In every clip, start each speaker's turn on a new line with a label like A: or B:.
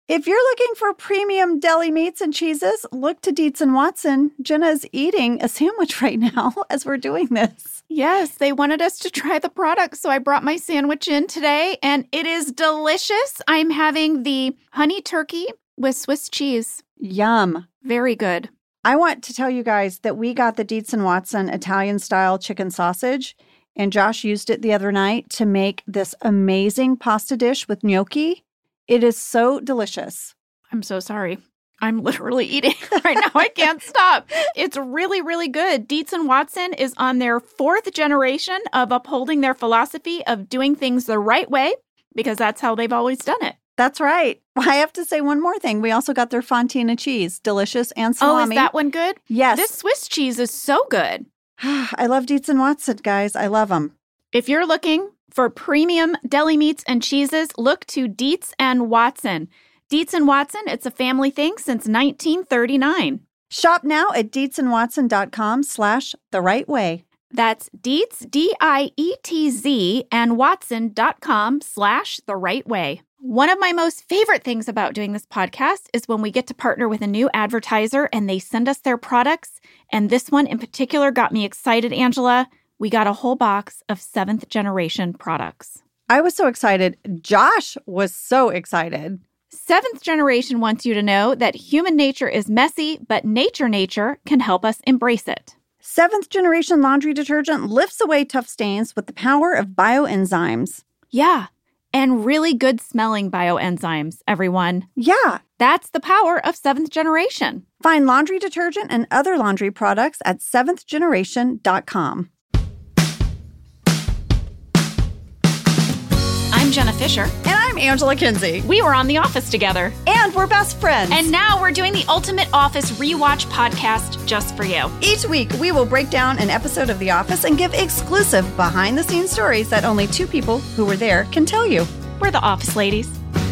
A: If you're looking for premium deli meats and cheeses, look to Dietz & Watson. Jenna is eating a sandwich right now as we're doing this.
B: Yes, they wanted us to try the product, so I brought my sandwich in today, and it is delicious. I'm having the honey turkey with Swiss cheese.
A: Yum.
B: Very good.
A: I want to tell you guys that we got the Dietz & Watson Italian-style chicken sausage, and Josh used it the other night to make this amazing pasta dish with gnocchi. It is so delicious.
B: I'm so sorry. I'm literally eating right now. I can't stop. It's really, really good. Dietz & Watson is on their 4th generation of upholding their philosophy of doing things the right way, because that's how they've always done it.
A: That's right. I have to say one more thing. We also got their Fontina cheese, delicious, and salami.
B: Oh, is that one good?
A: Yes.
B: This Swiss cheese is so good.
A: I love Dietz & Watson, guys. I love them.
B: If you're looking for premium deli meats and cheeses, look to Dietz & Watson. Dietz & Watson, it's a family thing since 1939.
A: Shop now at dietzandwatson.com/therightway.
B: That's Dietz, D-I-E-T-Z, and Watson.com/therightway. One of my most favorite things about doing this podcast is when we get to partner with a new advertiser and they send us their products. And this one in particular got me excited, Angela. We got a whole box of 7th generation products.
A: I was so excited. Josh was so excited.
B: 7th generation wants you to know that human nature is messy, but nature can help us embrace it.
A: 7th generation laundry detergent lifts away tough stains with the power of bioenzymes.
B: Yeah, and really good smelling bioenzymes, everyone.
A: Yeah.
B: That's the power of 7th generation.
A: Find laundry detergent and other laundry products at 7thgeneration.com.
B: I'm Jenna Fisher.
A: And I'm Angela Kinsey.
B: We were on The Office together.
A: And we're best friends.
B: And now we're doing the Ultimate Office Rewatch podcast just for you.
A: Each week, we will break down an episode of The Office and give exclusive behind-the-scenes stories that only 2 people who were there can tell you.
B: We're the Office ladies.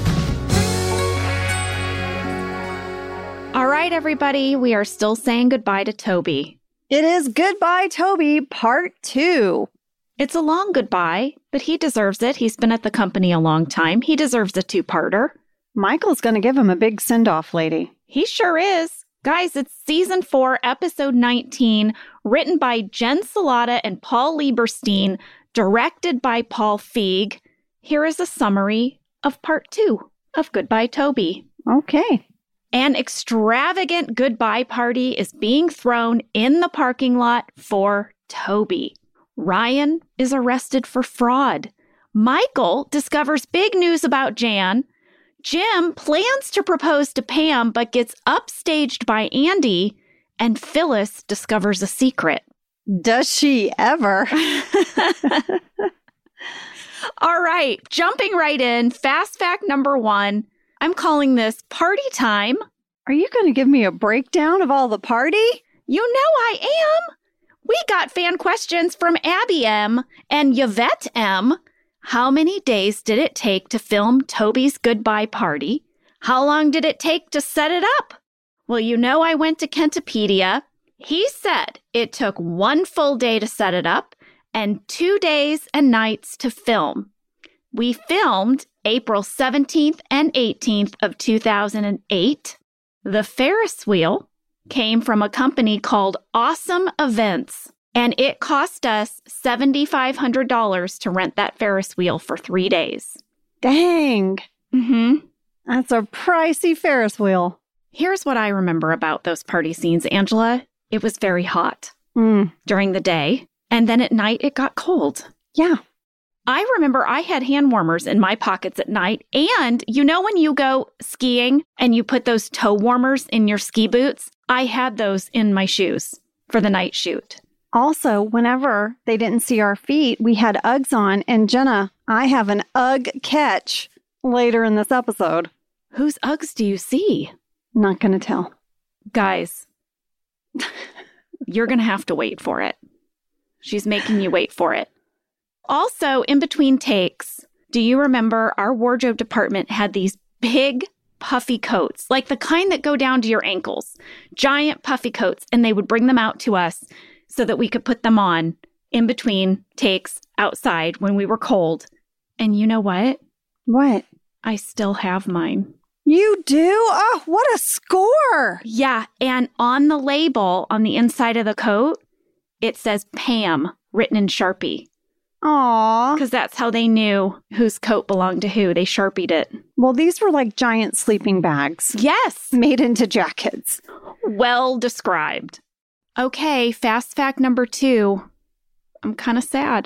B: All right, everybody. We are still saying goodbye to Toby.
A: It is Goodbye, Toby, Part 2.
B: It's a long goodbye, but he deserves it. He's been at the company a long time. He deserves a 2-parter.
A: Michael's going to give him a big send-off, lady.
B: He sure is. Guys, it's Season 4, Episode 19, written by Jen Salata and Paul Lieberstein, directed by Paul Feig. Here is a summary of Part 2 of Goodbye, Toby.
A: Okay.
B: An extravagant goodbye party is being thrown in the parking lot for Toby. Ryan is arrested for fraud. Michael discovers big news about Jan. Jim plans to propose to Pam but gets upstaged by Andy. And Phyllis discovers a secret.
A: Does she ever?
B: All right, jumping right in. Fast fact number 1. I'm calling this Party Time.
A: Are you going to give me a breakdown of all the party?
B: You know I am. We got fan questions from Abby M. and Yvette M. How many days did it take to film Toby's goodbye party? How long did it take to set it up? Well, you know I went to Kentopedia. He said it took 1 full day to set it up and 2 days and nights to film. We filmed April 17th and 18th of 2008. The Ferris wheel came from a company called Awesome Events, and it cost us $7,500 to rent that Ferris wheel for 3 days.
A: Dang.
B: Mm-hmm.
A: That's a pricey Ferris wheel.
B: Here's what I remember about those party scenes, Angela. It was very hot during the day, and then at night it got cold.
A: Yeah.
B: I remember I had hand warmers in my pockets at night. And you know when you go skiing and you put those toe warmers in your ski boots? I had those in my shoes for the night shoot.
A: Also, whenever they didn't see our feet, we had Uggs on. And Jenna, I have an Ugg catch later in this episode.
B: Whose Uggs do you see?
A: Not going to tell.
B: Guys, you're going to have to wait for it. She's making you wait for it. Also, in between takes, do you remember our wardrobe department had these big puffy coats, like the kind that go down to your ankles, giant puffy coats, and they would bring them out to us so that we could put them on in between takes outside when we were cold. And you know what?
A: What?
B: I still have mine.
A: You do? Oh, what a score.
B: Yeah, and on the label, on the inside of the coat, it says Pam, written in Sharpie.
A: Aw.
B: Because that's how they knew whose coat belonged to who. They Sharpied it.
A: Well, these were like giant sleeping bags.
B: Yes.
A: Made into jackets.
B: Well described. Okay, fast fact number 2. I'm kind of sad.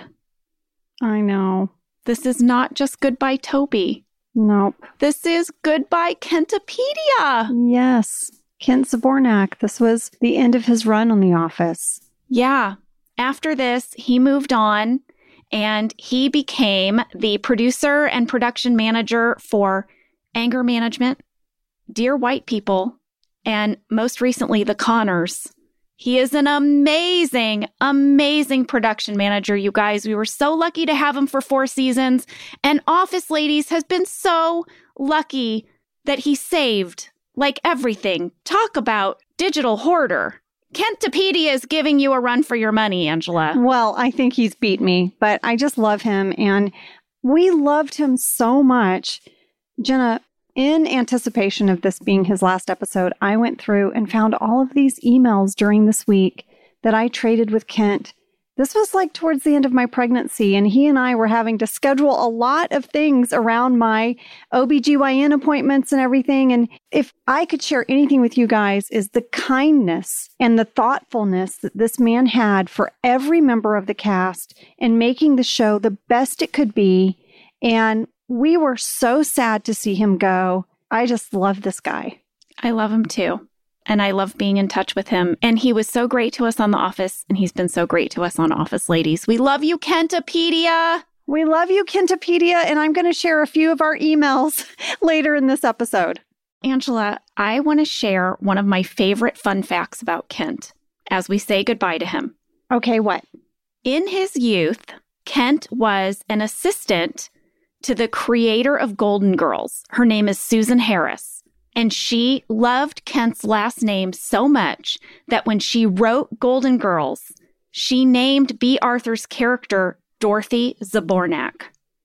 A: I know.
B: This is not just Goodbye Toby.
A: Nope.
B: This is Goodbye Kentopedia.
A: Yes. Kent Zbornak. This was the end of his run on The Office.
B: Yeah. After this, he moved on and he became the producer and production manager for Anger Management, Dear White People, and most recently, The Connors. He is an amazing, amazing production manager, you guys. We were so lucky to have him for 4 seasons. And Office Ladies has been so lucky that he saved, like, everything. Talk about digital hoarder. Kentopedia is giving you a run for your money, Angela.
A: Well, I think he's beat me, but I just love him. And we loved him so much. Jenna, in anticipation of this being his last episode, I went through and found all of these emails during this week that I traded with Kent. This was like towards the end of my pregnancy, and he and I were having to schedule a lot of things around my OBGYN appointments and everything. And if I could share anything with you guys, is the kindness and the thoughtfulness that this man had for every member of the cast and making the show the best it could be. And we were so sad to see him go. I just love this guy.
B: I love him too. And I love being in touch with him. And he was so great to us on The Office, and he's been so great to us on Office Ladies. We love you, Kentopedia.
A: We love you, Kentopedia, and I'm going to share a few of our emails later in this episode.
B: Angela, I want to share one of my favorite fun facts about Kent as we say goodbye to him.
A: Okay, what?
B: In his youth, Kent was an assistant to the creator of Golden Girls. Her name is Susan Harris. And she loved Kent's last name so much that when she wrote Golden Girls, she named B. Arthur's character Dorothy Zbornak.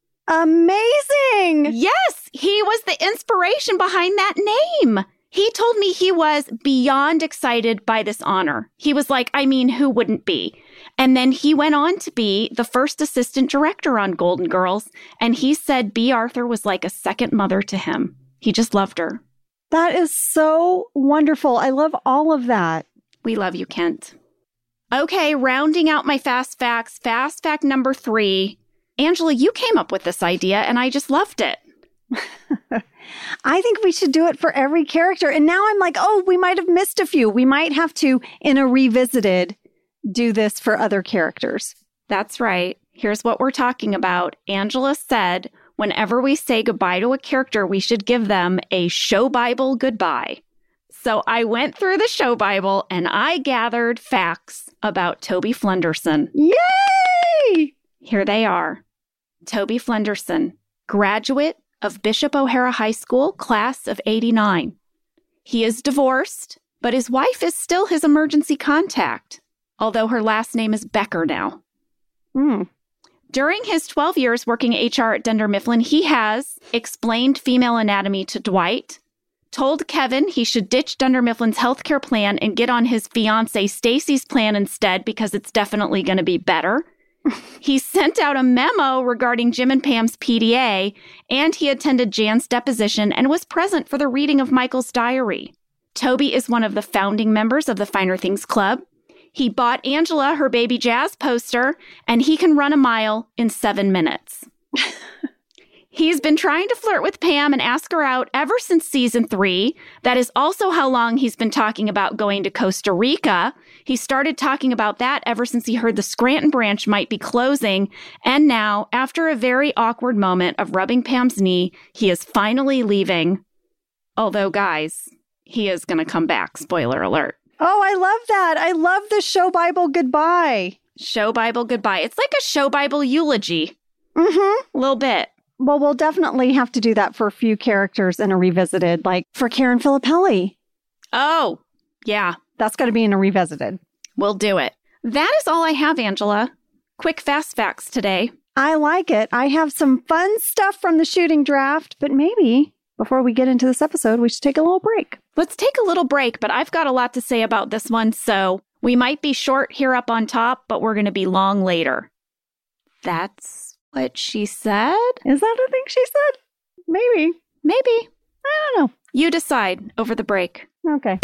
A: Amazing!
B: Yes, he was the inspiration behind that name. He told me he was beyond excited by this honor. He was like, I mean, who wouldn't be? And then he went on to be the first assistant director on Golden Girls. And he said B. Arthur was like a second mother to him. He just loved her.
A: That is so wonderful. I love all of that.
B: We love you, Kent. Okay, rounding out my fast facts, fast fact number 3. Angela, you came up with this idea, and I just loved it.
A: I think we should do it for every character. And now I'm like, oh, we might have missed a few. We might have to, in a revisited, do this for other characters.
B: That's right. Here's what we're talking about. Angela said, whenever we say goodbye to a character, we should give them a show Bible goodbye. So I went through the show Bible and I gathered facts about Toby Flenderson.
A: Yay!
B: Here they are. Toby Flenderson, graduate of Bishop O'Hara High School, class of '89. He is divorced, but his wife is still his emergency contact, although her last name is Becker now. During his 12 years working HR at Dunder Mifflin, he has explained female anatomy to Dwight, told Kevin he should ditch Dunder Mifflin's healthcare plan and get on his fiancée Stacy's plan instead because it's definitely going to be better. He sent out a memo regarding Jim and Pam's PDA, and he attended Jan's deposition and was present for the reading of Michael's diary. Toby is one of the founding members of the Finer Things Club. He bought Angela her Baby Jazz poster, and he can run a mile in 7 minutes. He's been trying to flirt with Pam and ask her out ever since season 3. That is also how long he's been talking about going to Costa Rica. He started talking about that ever since he heard the Scranton branch might be closing. And now, after a very awkward moment of rubbing Pam's knee, he is finally leaving. Although, guys, he is going to come back. Spoiler alert.
A: Oh, I love that. I love the show Bible goodbye.
B: Show Bible goodbye. It's like a show Bible eulogy.
A: A
B: little bit.
A: Well, we'll definitely have to do that for a few characters in a revisited, like for Karen Filippelli.
B: Oh, yeah.
A: That's got to be in a revisited.
B: We'll do it. That is all I have, Angela. Quick fast facts today.
A: I like it. I have some fun stuff from the shooting draft, but maybe before we get into this episode, we should take a little break.
B: Let's take a little break, but I've got a lot to say about this one, so we might be short here up on top, but we're going to be long later. That's what she said?
A: Is that a thing she said? Maybe.
B: Maybe.
A: I don't know.
B: You decide over the break.
A: Okay.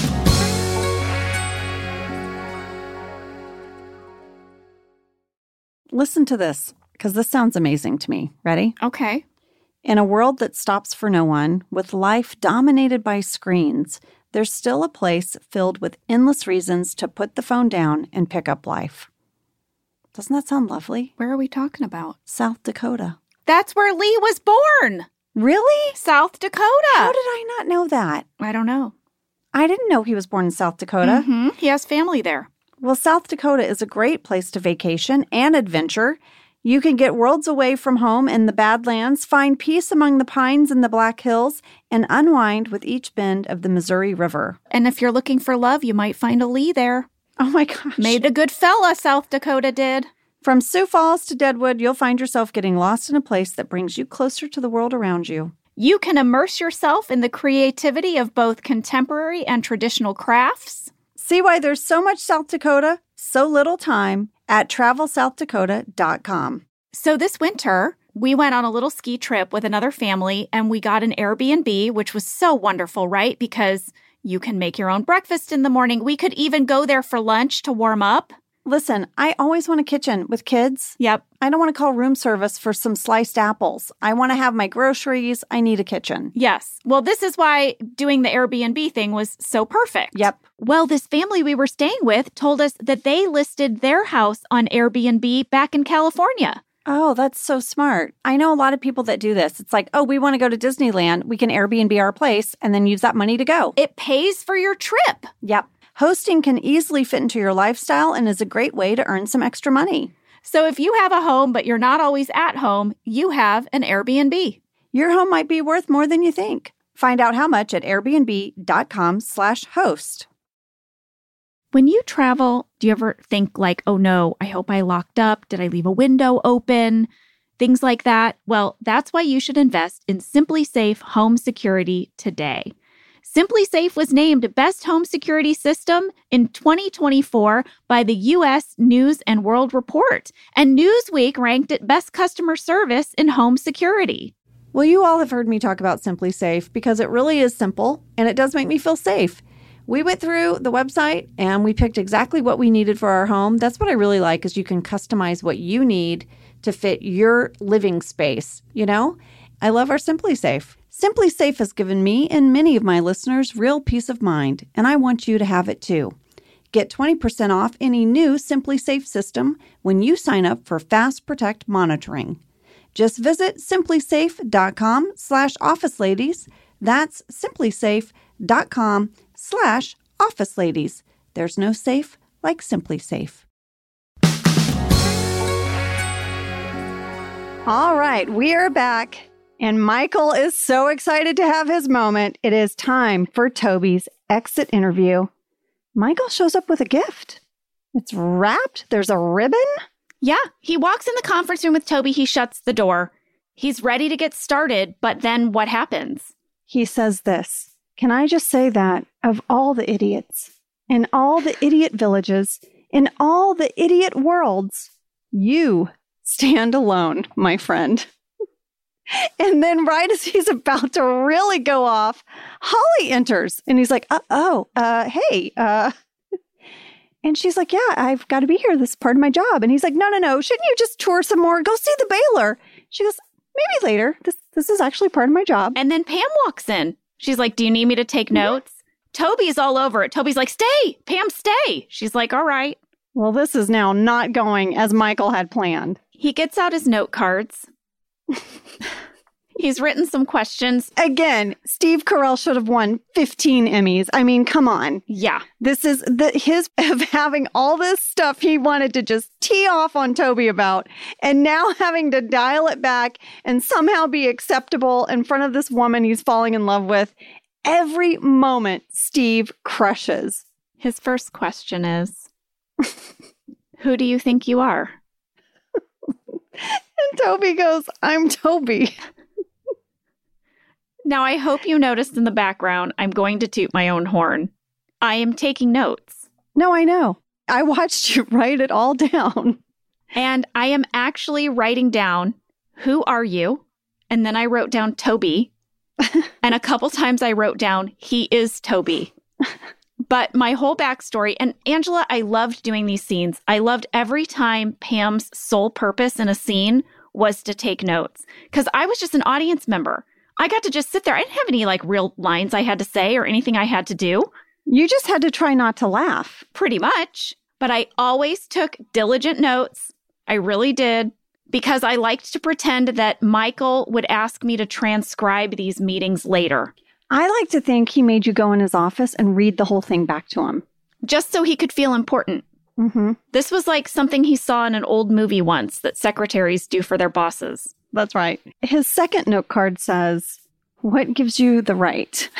A: Listen to this, because this sounds amazing to me. Ready?
B: Okay.
A: In a world that stops for no one, with life dominated by screens, there's still a place filled with endless reasons to put the phone down and pick up life. Doesn't that sound lovely?
B: Where are we talking about?
A: South Dakota.
B: That's where Lee was born.
A: Really?
B: South Dakota.
A: How did I not know that?
B: I don't know.
A: I didn't know he was born in South Dakota.
B: Mm-hmm. He has family there.
A: Well, South Dakota is a great place to vacation and adventure. You can get worlds away from home in the Badlands, find peace among the pines in the Black Hills, and unwind with each bend of the Missouri River.
B: And if you're looking for love, you might find a Lee there.
A: Oh my gosh.
B: Made a good fella, South Dakota did.
A: From Sioux Falls to Deadwood, you'll find yourself getting lost in a place that brings you closer to the world around you.
B: You can immerse yourself in the creativity of both contemporary and traditional crafts.
A: See why there's so much South Dakota, so little time at TravelSouthDakota.com.
B: So this winter, we went on a little ski trip with another family, and we got an Airbnb, which was so wonderful, right? Because you can make your own breakfast in the morning. We could even go there for lunch to warm up.
A: Listen, I always want a kitchen with kids.
B: Yep.
A: I don't want to call room service for some sliced apples. I want to have my groceries. I need a kitchen.
B: Yes. Well, this is why doing the Airbnb thing was so perfect.
A: Yep.
B: Well, this family we were staying with told us that they listed their house on Airbnb back in California.
A: Oh, that's so smart. I know a lot of people that do this. It's like, oh, we want to go to Disneyland. We can Airbnb our place and then use that money to go.
B: It pays for your trip.
A: Yep. Hosting can easily fit into your lifestyle and is a great way to earn some extra money.
B: So if you have a home, but you're not always at home, you have an Airbnb.
A: Your home might be worth more than you think. Find out how much at airbnb.com/host.
B: When you travel, do you ever think like, oh no, I hope I locked up? Did I leave a window open? Things like that. Well, that's why you should invest in Simply Safe Home Security today. Simply Safe was named Best Home Security System in 2024 by the U.S. News and World Report, and Newsweek ranked it Best Customer Service in Home Security.
A: Well, you all have heard me talk about Simply Safe because it really is simple and it does make me feel safe. We went through the website and we picked exactly what we needed for our home. That's what I really like is you can customize what you need to fit your living space, you know? I love our Simply Safe. Simply Safe has given me and many of my listeners real peace of mind, and I want you to have it too. Get 20% off any new Simply Safe system when you sign up for Fast Protect monitoring. Just visit simplysafe.com/officeladies. That's simplysafe.com/officeladies. There's no safe like Simply Safe. All right, we are back. And Michael is so excited to have his moment. It is time for Toby's exit interview. Michael shows up with a gift. It's wrapped. There's a ribbon.
B: Yeah, he walks in the conference room with Toby. He shuts the door. He's ready to get started, but then what happens?
A: He says this, "Can I just say that of all the idiots, in all the idiot villages, in all the idiot worlds, you stand alone, my friend." And then right as he's about to really go off, Holly enters and he's like, hey. And she's like, yeah, I've got to be here. This is part of my job. And he's like, no. Shouldn't you just tour some more? Go see the Baylor. She goes, maybe later. This is actually part of my job.
B: And then Pam walks in. She's like, do you need me to take notes? Toby's all over it. Toby's like, stay, Pam, stay. She's like, all right.
A: Well, this is now not going as Michael had planned.
B: He gets out his note cards. He's written some questions.
A: Again, Steve Carell should have won 15 Emmys. I mean, come on.
B: Yeah.
A: This is his of having all this stuff he wanted to just tee off on Toby about, and now having to dial it back and somehow be acceptable in front of this woman he's falling in love with. Every moment, Steve crushes.
B: His first question is, who do you think you are?
A: And Toby goes, I'm Toby.
B: Now, I hope you noticed in the background, I'm going to toot my own horn. I am taking notes.
A: No, I know. I watched you write it all down.
B: And I am actually writing down, who are you? And then I wrote down Toby. And a couple times I wrote down, he is Toby. But my whole backstory, and Angela, I loved doing these scenes. I loved every time Pam's sole purpose in a scene was to take notes. Because I was just an audience member. I got to just sit there. I didn't have any real lines I had to say or anything I had to do.
A: You just had to try not to laugh.
B: Pretty much. But I always took diligent notes. I really did. Because I liked to pretend that Michael would ask me to transcribe these meetings later.
A: I like to think he made you go in his office and read the whole thing back to him.
B: Just so he could feel important.
A: Mm-hmm.
B: This was like something he saw in an old movie once that secretaries do for their bosses.
A: That's right. His second note card says, "What gives you the right?"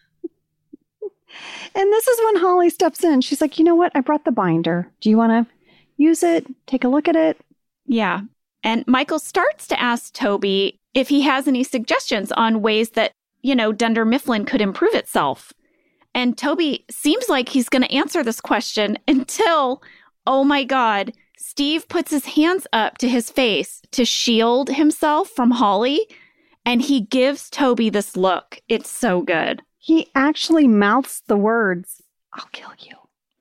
A: And this is when Holly steps in. She's like, "You know what? I brought the binder. Do you want to use it? Take a look at it?"
B: Yeah. And Michael starts to ask Toby if he has any suggestions on ways that, Dunder Mifflin could improve itself. And Toby seems like he's going to answer this question until, oh my God, Steve puts his hands up to his face to shield himself from Holly. And he gives Toby this look. It's so good.
A: He actually mouths the words, "I'll kill you."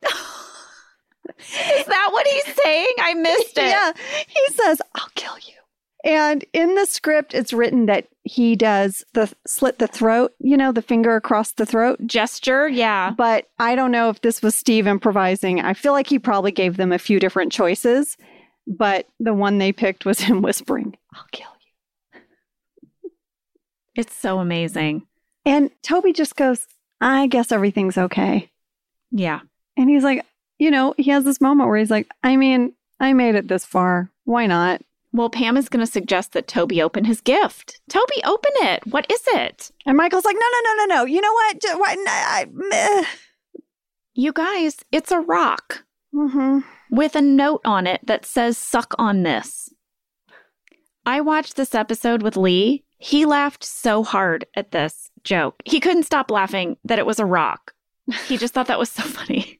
B: Is that what he's saying? I missed it.
A: Yeah, he says, "I'll kill you." And in the script, it's written that he does the slit the throat, the finger across the throat
B: gesture. Yeah.
A: But I don't know if this was Steve improvising. I feel like he probably gave them a few different choices, but the one they picked was him whispering, "I'll kill you."
B: It's so amazing.
A: And Toby just goes, "I guess everything's okay."
B: Yeah.
A: And he's like, he has this moment where he's like, I mean, I made it this far. Why not?
B: Well, Pam is going to suggest that Toby open his gift. Toby, open it. What is it?
A: And Michael's like, no. You know what?
B: You guys, it's a rock
A: mm-hmm.
B: with a note on it that says, "Suck on this." I watched this episode with Lee. He laughed so hard at this joke. He couldn't stop laughing that it was a rock. He just thought that was so funny.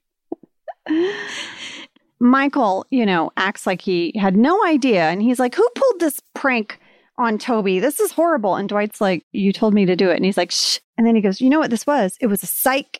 A: Michael, acts like he had no idea. And he's like, "Who pulled this prank on Toby? This is horrible." And Dwight's like, "You told me to do it." And he's like, "Shh." And then he goes, "You know what this was? It was a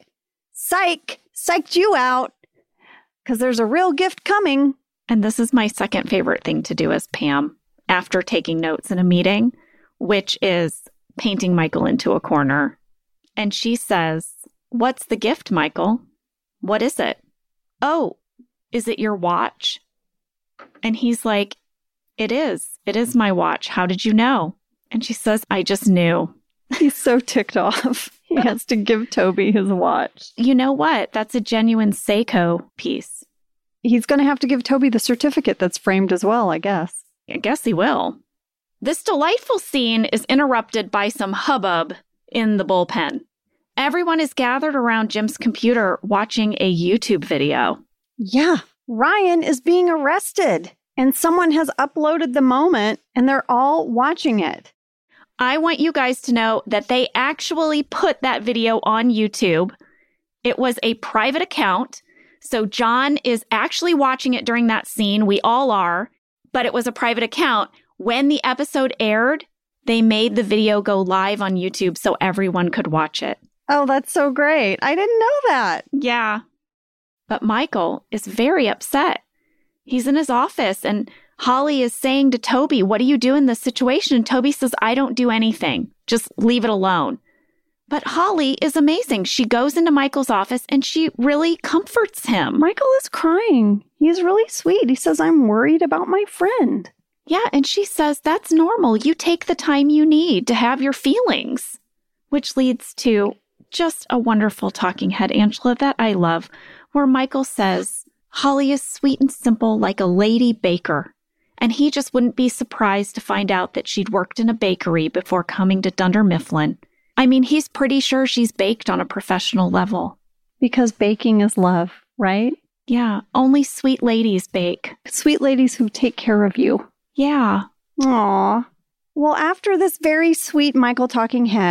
A: psyched you out because there's a real gift coming."
B: And this is my second favorite thing to do as Pam after taking notes in a meeting, which is painting Michael into a corner. And she says, "What's the gift, Michael? What is it?" "Oh, is it your watch?" And he's like, It is my watch. How did you know?" And she says, "I just knew."
A: He's so ticked off. He has to give Toby his watch.
B: You know what? That's a genuine Seiko piece.
A: He's going to have to give Toby the certificate that's framed as well, I guess.
B: I guess he will. This delightful scene is interrupted by some hubbub in the bullpen. Everyone is gathered around Jim's computer watching a YouTube video.
A: Yeah, Ryan is being arrested, and someone has uploaded the moment, and they're all watching it.
B: I want you guys to know that they actually put that video on YouTube. It was a private account, so John is actually watching it during that scene. We all are, but it was a private account. When the episode aired, they made the video go live on YouTube so everyone could watch it.
A: Oh, that's so great. I didn't know that.
B: Yeah. But Michael is very upset. He's in his office and Holly is saying to Toby, "What do you do in this situation?" And Toby says, "I don't do anything. Just leave it alone." But Holly is amazing. She goes into Michael's office and she really comforts him.
A: Michael is crying. He's really sweet. He says, "I'm worried about my friend."
B: Yeah, and she says, "That's normal. You take the time you need to have your feelings." Which leads to just a wonderful talking head, Angela, that I love, where Michael says, "Holly is sweet and simple like a lady baker." And he just wouldn't be surprised to find out that she'd worked in a bakery before coming to Dunder Mifflin. I mean, he's pretty sure she's baked on a professional level.
A: Because baking is love, right?
B: Yeah, only sweet ladies bake.
A: Sweet ladies who take care of you.
B: Yeah.
A: Aw. Well, after this very sweet Michael talking head,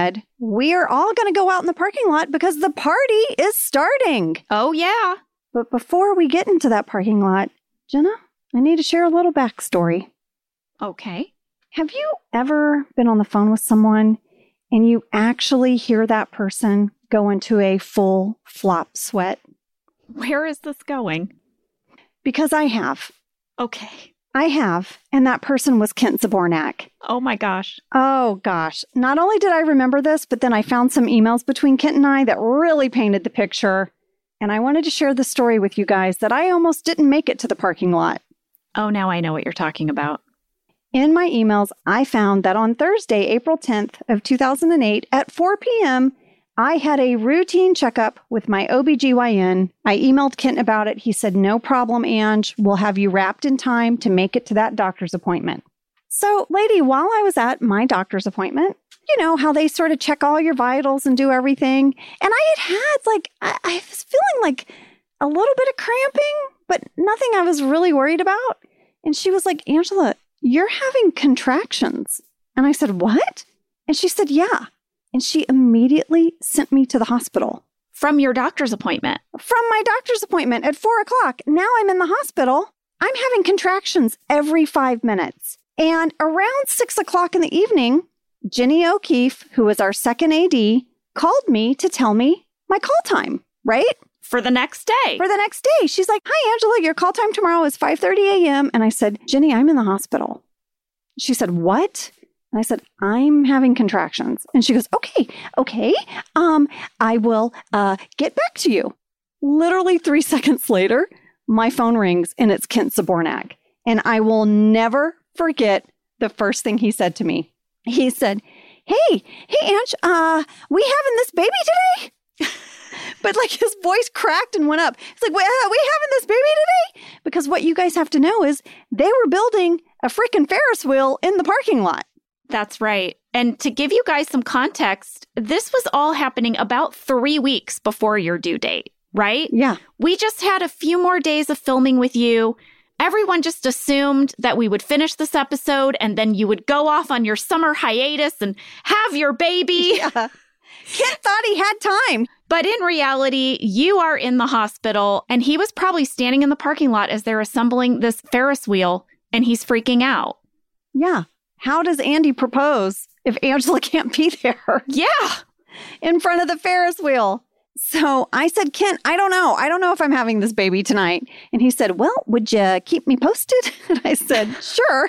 A: we are all going to go out in the parking lot because the party is starting.
B: Oh, yeah.
A: But before we get into that parking lot, Jenna, I need to share a little backstory.
B: Okay.
A: Have you ever been on the phone with someone and you actually hear that person go into a full flop sweat?
B: Where is this going?
A: Because I have.
B: Okay.
A: I have. And that person was Kent Zabornak.
B: Oh, my gosh.
A: Oh, gosh. Not only did I remember this, but then I found some emails between Kent and I that really painted the picture. And I wanted to share the story with you guys that I almost didn't make it to the parking lot.
B: Oh, now I know what you're talking about.
A: In my emails, I found that on Thursday, April 10th of 2008 at 4 p.m., I had a routine checkup with my OBGYN. I emailed Kent about it. He said, no problem, Ange. We'll have you wrapped in time to make it to that doctor's appointment. So, lady, while I was at my doctor's appointment, you know how they sort of check all your vitals and do everything. And I had I was feeling like a little bit of cramping, but nothing I was really worried about. And she was like, Angela, you're having contractions. And I said, what? And she said, yeah. And she immediately sent me to the hospital.
B: From your doctor's appointment?
A: From my doctor's appointment at 4 o'clock. Now I'm in the hospital. I'm having contractions every 5 minutes. And around 6 o'clock in the evening, Jenny O'Keefe, who was our second AD, called me to tell me my call time, right?
B: For the next day.
A: For the next day. She's like, hi, Angela, your call time tomorrow is 5:30 a.m. And I said, Jenny, I'm in the hospital. She said, what? And I said, I'm having contractions. And she goes, okay. I will get back to you. Literally 3 seconds later, my phone rings and it's Kent Zabornak. And I will never forget the first thing he said to me. He said, hey, Ange, we having this baby today? But like his voice cracked and went up. He's like, we having this baby today? Because what you guys have to know is they were building a freaking Ferris wheel in the parking lot.
B: That's right. And to give you guys some context, this was all happening about 3 weeks before your due date, right?
A: Yeah.
B: We just had a few more days of filming with you. Everyone just assumed that we would finish this episode and then you would go off on your summer hiatus and have your baby.
A: Yeah. Kent thought he had time.
B: But in reality, you are in the hospital and he was probably standing in the parking lot as they're assembling this Ferris wheel and he's freaking out.
A: Yeah. How does Andy propose if Angela can't be there?
B: Yeah.
A: In front of the Ferris wheel. So I said, Kent, I don't know. I don't know if I'm having this baby tonight. And he said, well, would you keep me posted? And I said, sure.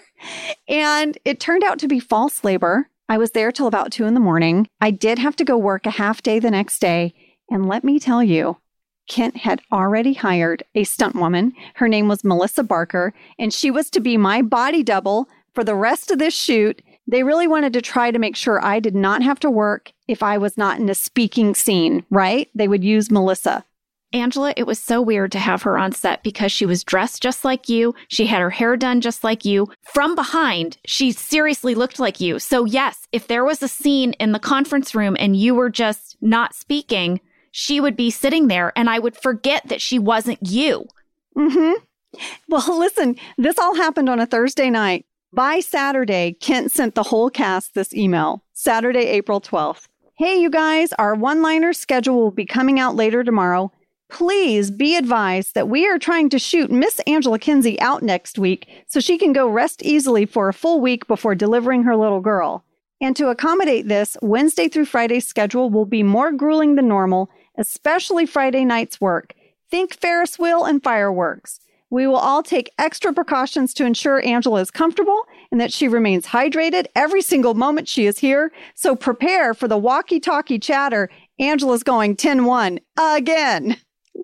A: And it turned out to be false labor. I was there till about 2 a.m. I did have to go work a half day the next day. And let me tell you, Kent had already hired a stunt woman. Her name was Melissa Barker, and she was to be my body double for the rest of this shoot. They really wanted to try to make sure I did not have to work if I was not in a speaking scene, right? They would use Melissa.
B: Angela, it was so weird to have her on set because she was dressed just like you. She had her hair done just like you. From behind, she seriously looked like you. So yes, if there was a scene in the conference room and you were just not speaking, she would be sitting there and I would forget that she wasn't you.
A: Mm-hmm. Well, listen, this all happened on a Thursday night. By Saturday, Kent sent the whole cast this email. Saturday, April 12th. Hey, you guys, our one-liner schedule will be coming out later tomorrow. Please be advised that we are trying to shoot Miss Angela Kinsey out next week so she can go rest easily for a full week before delivering her little girl. And to accommodate this, Wednesday through Friday's schedule will be more grueling than normal, especially Friday night's work. Think Ferris wheel and fireworks. We will all take extra precautions to ensure Angela is comfortable and that she remains hydrated every single moment she is here. So prepare for the walkie-talkie chatter. Angela's going 10-1 again.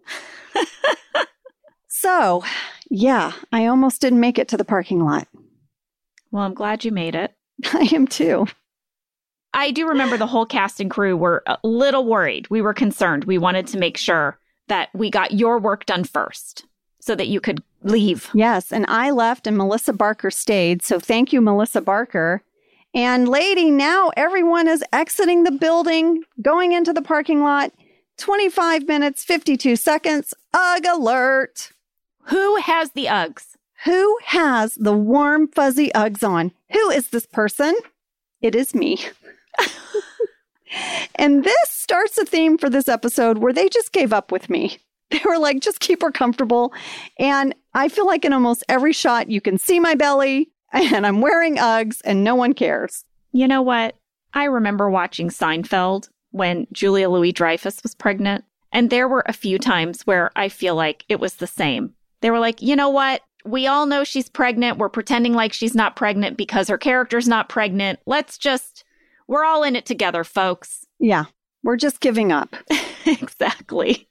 A: So, yeah, I almost didn't make it to the parking lot.
B: Well, I'm glad you made it.
A: I am too.
B: I do remember the whole cast and crew were a little worried. We were concerned. We wanted to make sure that we got your work done first so that you could leave.
A: Yes, and I left and Melissa Barker stayed. So thank you, Melissa Barker. And lady, now everyone is exiting the building, going into the parking lot. 25 minutes, 52 seconds. Ugg alert.
B: Who has the Uggs?
A: Who has the warm, fuzzy Uggs on? Who is this person? It is me. And this starts a theme for this episode where they just gave up with me. They were like, just keep her comfortable. And I feel like in almost every shot, you can see my belly and I'm wearing Uggs and no one cares.
B: You know what? I remember watching Seinfeld when Julia Louis-Dreyfus was pregnant. And there were a few times where I feel like it was the same. They were like, you know what? We all know she's pregnant. We're pretending like she's not pregnant because her character's not pregnant. We're all in it together, folks.
A: Yeah, we're just giving up.
B: Exactly.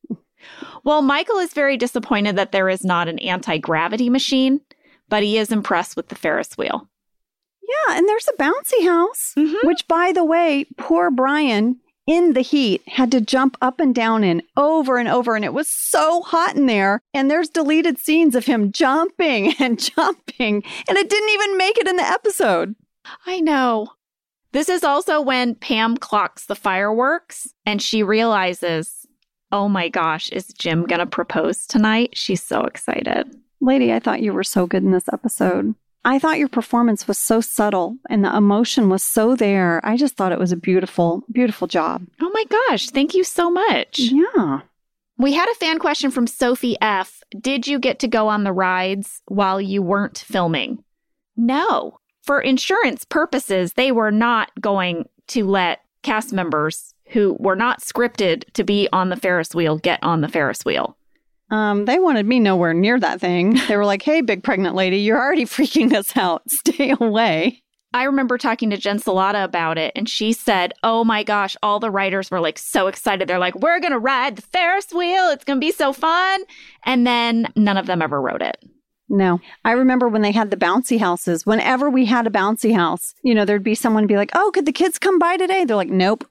B: Well, Michael is very disappointed that there is not an anti-gravity machine, but he is impressed with the Ferris wheel.
A: Yeah, and there's a bouncy house, which, by the way, poor Brian in the heat had to jump up and down in over and over, and it was so hot in there. And there's deleted scenes of him jumping and jumping, and it didn't even make it in the episode.
B: I know. This is also when Pam clocks the fireworks, and she realizes, oh my gosh, is Jim going to propose tonight? She's so excited.
A: Lady, I thought you were so good in this episode. I thought your performance was so subtle and the emotion was so there. I just thought it was a beautiful, beautiful job.
B: Oh my gosh, thank you so much.
A: Yeah.
B: We had a fan question from Sophie F. Did you get to go on the rides while you weren't filming? No. For insurance purposes, they were not going to let cast members who were not scripted to be on the Ferris wheel get on the Ferris wheel.
A: They wanted me nowhere near that thing. They were like, hey, big pregnant lady, you're already freaking us out. Stay away.
B: I remember talking to Jen Salata about it, and she said, oh my gosh, all the writers were like so excited. They're like, we're going to ride the Ferris wheel. It's going to be so fun. And then none of them ever wrote it.
A: No. I remember when they had the bouncy houses. Whenever we had a bouncy house, there'd be someone be like, oh, could the kids come by today? They're like, nope.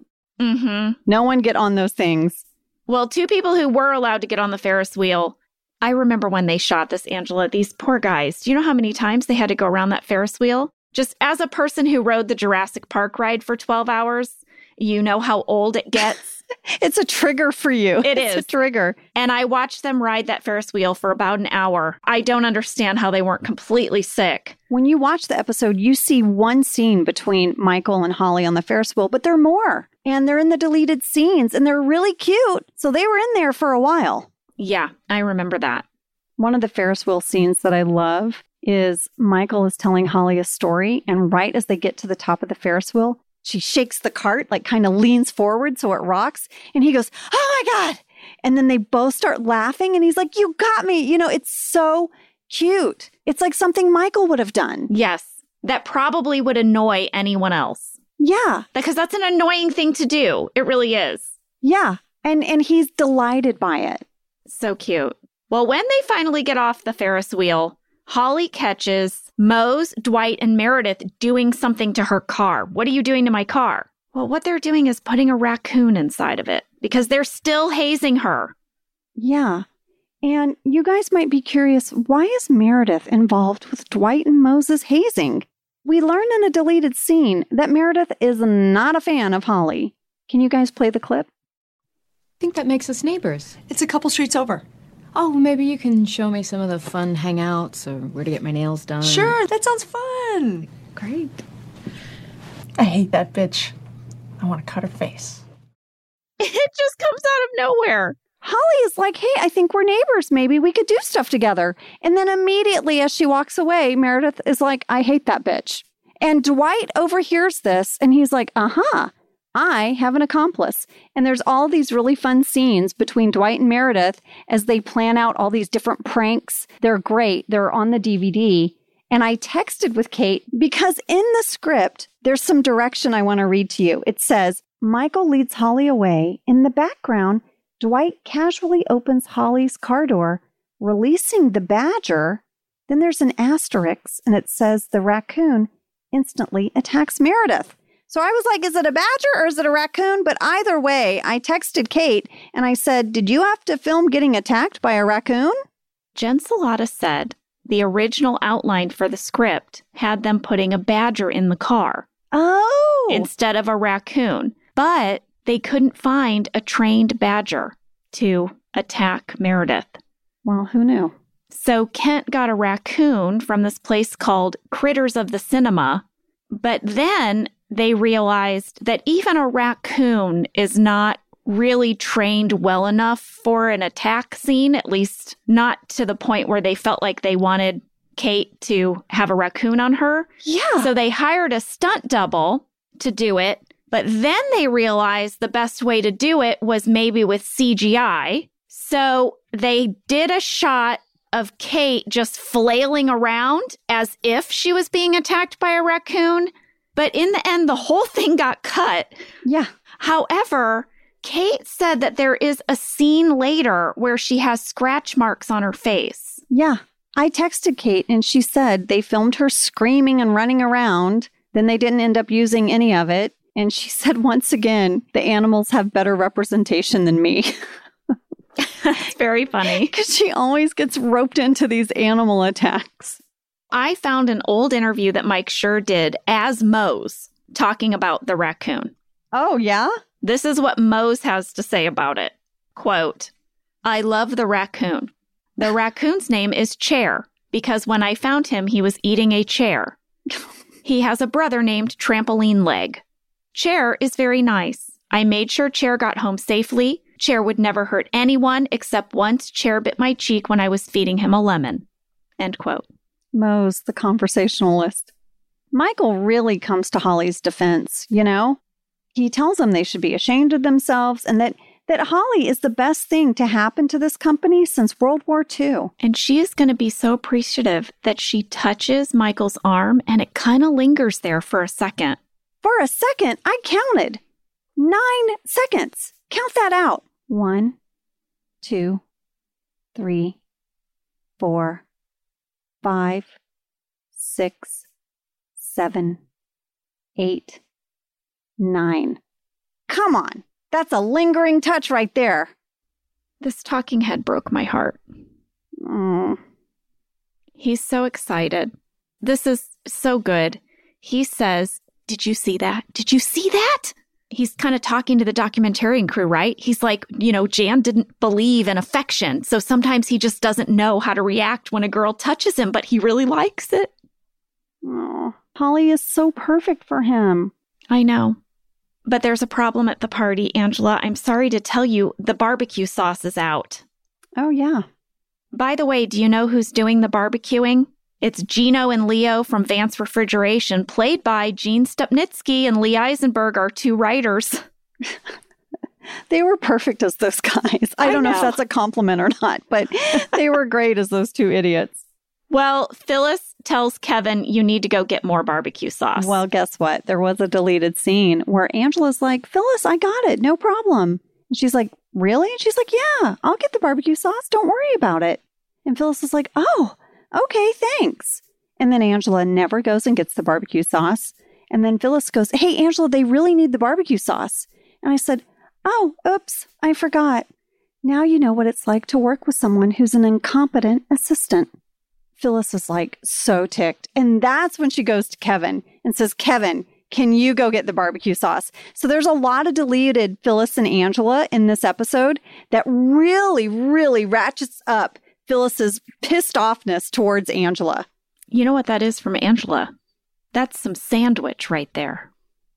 A: No one get on those things.
B: Well, two people who were allowed to get on the Ferris wheel, I remember when they shot this, Angela, these poor guys. Do you know how many times they had to go around that Ferris wheel? Just as a person who rode the Jurassic Park ride for 12 hours, you know how old it gets.
A: It's a trigger for you.
B: It's
A: a trigger.
B: And I watched them ride that Ferris wheel for about an hour. I don't understand how they weren't completely sick.
A: When you watch the episode, you see one scene between Michael and Holly on the Ferris wheel, but there are more. And they're in the deleted scenes, and they're really cute. So they were in there for a while.
B: Yeah, I remember that.
A: One of the Ferris wheel scenes that I love is Michael is telling Holly a story, and right as they get to the top of the Ferris wheel, she shakes the cart, like kind of leans forward so it rocks. And he goes, oh my God. And then they both start laughing. And he's like, you got me. It's so cute. It's like something Michael would have done.
B: Yes. That probably would annoy anyone else.
A: Yeah.
B: Because that's an annoying thing to do. It really is.
A: Yeah. And he's delighted by it.
B: So cute. Well, when they finally get off the Ferris wheel, Holly catches Mose, Dwight, and Meredith doing something to her car. What are you doing to my car? Well, what they're doing is putting a raccoon inside of it because they're still hazing her.
A: Yeah. And you guys might be curious, why is Meredith involved with Dwight and Mose's hazing? We learn in a deleted scene that Meredith is not a fan of Holly. Can you guys play the clip?
C: I think that makes us neighbors.
D: It's a couple streets over.
C: Oh, maybe you can show me some of the fun hangouts or where to get my nails done.
D: Sure, that sounds fun.
C: Great.
D: I hate that bitch. I want to cut her face.
B: It just comes out of nowhere.
A: Holly is like, hey, I think we're neighbors. Maybe we could do stuff together. And then immediately as she walks away, Meredith is like, I hate that bitch. And Dwight overhears this and he's like, I have an accomplice. And there's all these really fun scenes between Dwight and Meredith as they plan out all these different pranks. They're great. They're on the DVD. And I texted with Kate because in the script, there's some direction I want to read to you. It says, Michael leads Holly away. In the background, Dwight casually opens Holly's car door, releasing the badger. Then there's an asterisk, and it says the raccoon instantly attacks Meredith. So I was like, is it a badger or is it a raccoon? But either way, I texted Kate and I said, did you have to film getting attacked by a raccoon?
B: Jen Salata said the original outline for the script had them putting a badger in the car.
A: Oh.
B: Instead of a raccoon. But they couldn't find a trained badger to attack Meredith.
A: Well, who knew?
B: So Kent got a raccoon from this place called Critters of the Cinema. But then they realized that even a raccoon is not really trained well enough for an attack scene, at least not to the point where they felt like they wanted Kate to have a raccoon on her.
A: Yeah.
B: So they hired a stunt double to do it, but then they realized the best way to do it was maybe with CGI. So they did a shot of Kate just flailing around as if she was being attacked by a raccoon. But in the end, the whole thing got cut.
A: Yeah.
B: However, Kate said that there is a scene later where she has scratch marks on her face.
A: Yeah. I texted Kate and she said they filmed her screaming and running around. Then they didn't end up using any of it. And she said, once again, the animals have better representation than me.
B: That's very funny.
A: Because she always gets roped into these animal attacks.
B: I found an old interview that Mike Schur did as Mose talking about the raccoon.
A: Oh, yeah?
B: This is what Mose has to say about it. Quote, "I love the raccoon. The raccoon's name is Chair because when I found him, he was eating a chair. He has a brother named Trampoline Leg. Chair is very nice. I made sure Chair got home safely. Chair would never hurt anyone except once Chair bit my cheek when I was feeding him a lemon." End quote.
A: Mose, the conversationalist. Michael really comes to Holly's defense, you know? He tells them they should be ashamed of themselves and that Holly is the best thing to happen to this company since World War II.
B: And she is going to be so appreciative that she touches Michael's arm and it kind of lingers there for a second.
A: For a second, I counted. 9 seconds. Count that out. 1, 2, 3, 4, 5, 6, 7, 8, 9. Come on. That's a lingering touch right there.
B: This talking head broke my heart. He's so excited. This is so good. He says, "Did you see that? Did you see that?" He's kind of talking to the documentarian crew, right? He's like, Jan didn't believe in affection. So sometimes he just doesn't know how to react when a girl touches him, but he really likes it.
A: Oh, Holly is so perfect for him.
B: I know. But there's a problem at the party, Angela. I'm sorry to tell you, the barbecue sauce is out.
A: Oh, yeah.
B: By the way, do you know who's doing the barbecuing? It's Gino and Leo from Vance Refrigeration, played by Gene Stupnitsky and Lee Eisenberg, our 2 writers.
A: They were perfect as those guys. I don't know if that's a compliment or not, but they were great as those 2 idiots.
B: Well, Phyllis tells Kevin, you need to go get more barbecue sauce.
A: Well, guess what? There was a deleted scene where Angela's like, "Phyllis, I got it. No problem." And she's like, "Really?" And she's like, "Yeah, I'll get the barbecue sauce. Don't worry about it." And Phyllis is like, "Oh, okay, thanks." And then Angela never goes and gets the barbecue sauce. And then Phyllis goes, "Hey, Angela, they really need the barbecue sauce." And I said, "Oh, oops, I forgot. Now you know what it's like to work with someone who's an incompetent assistant." Phyllis is like so ticked. And that's when she goes to Kevin and says, "Kevin, can you go get the barbecue sauce?" So there's a lot of deleted Phyllis and Angela in this episode that really, really ratchets up Phyllis's pissed offness towards Angela.
B: You know what that is from Angela? That's some sandwich right there.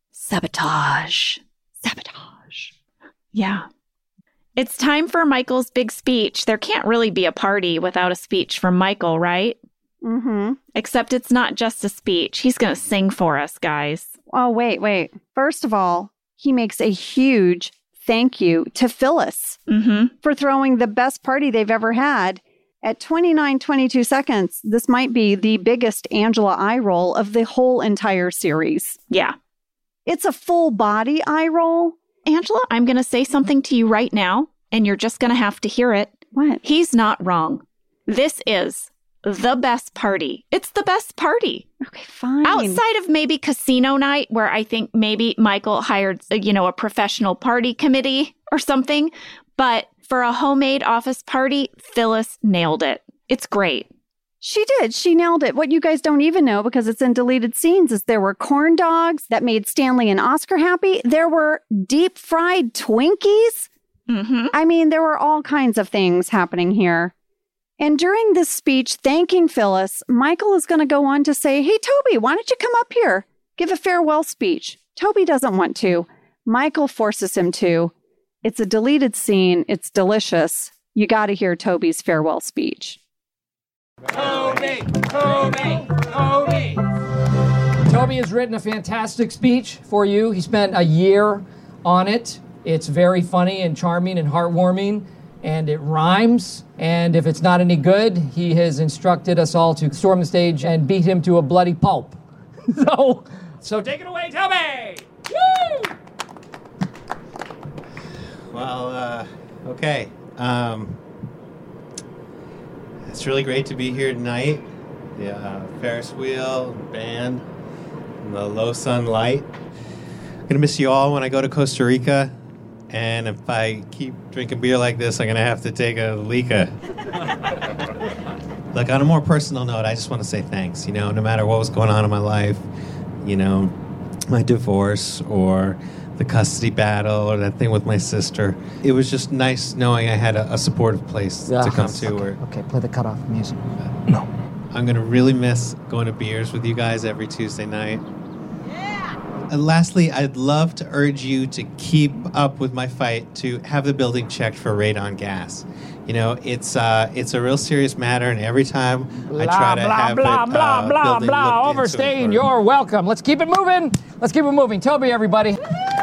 B: Sabotage. Sabotage. Yeah. It's time for Michael's big speech. There can't really be a party without a speech from Michael, right?
A: Mm-hmm.
B: Except it's not just a speech. He's going to sing for us, guys.
A: Oh, wait. First of all, he makes a huge thank you to Phyllis for throwing the best party they've ever had. At 29-22 seconds, this might be the biggest Angela eye roll of the whole entire series.
B: Yeah.
A: It's a full body eye roll.
B: Angela, I'm going to say something to you right now, and you're just going to have to hear it.
A: What?
B: He's not wrong. This is the best party. It's the best party.
A: Okay, fine.
B: Outside of maybe casino night, where I think maybe Michael hired, a professional party committee or something. But for a homemade office party, Phyllis nailed it. It's great.
A: She did. She nailed it. What you guys don't even know, because it's in deleted scenes, is there were corn dogs that made Stanley and Oscar happy. There were deep fried Twinkies. I mean, there were all kinds of things happening here. And during this speech thanking Phyllis, Michael is going to go on to say, "Hey, Toby, why don't you come up here? Give a farewell speech." Toby doesn't want to. Michael forces him to. It's a deleted scene. It's delicious. You got to hear Toby's farewell speech.
E: Toby! Toby! Toby! Toby has written a fantastic speech for you. He spent a year on it. It's very funny and charming and heartwarming, and it rhymes. And if it's not any good, he has instructed us all to storm the stage and beat him to a bloody pulp. So take it away, Toby! Woo!
F: Well, okay. It's really great to be here tonight. The Ferris wheel, band, and the low sunlight. I'm gonna miss you all when I go to Costa Rica. And if I keep drinking beer like this, I'm gonna have to take a Lika. Look, on a more personal note, I just want to say thanks. You know, no matter what was going on in my life, you know, my divorce or the custody battle or that thing with my sister, it was just nice knowing I had a supportive place to come to.
E: Okay, play the cutoff music.
F: No. I'm going to really miss going to beers with you guys every Tuesday night. And lastly, I'd love to urge you to keep up with my fight to have the building checked for radon gas. You know, it's a real serious matter, and every time I try to have building looked
E: Overstaying,
F: into
E: you're welcome. Let's keep it moving. Let's keep it moving. Toby, everybody.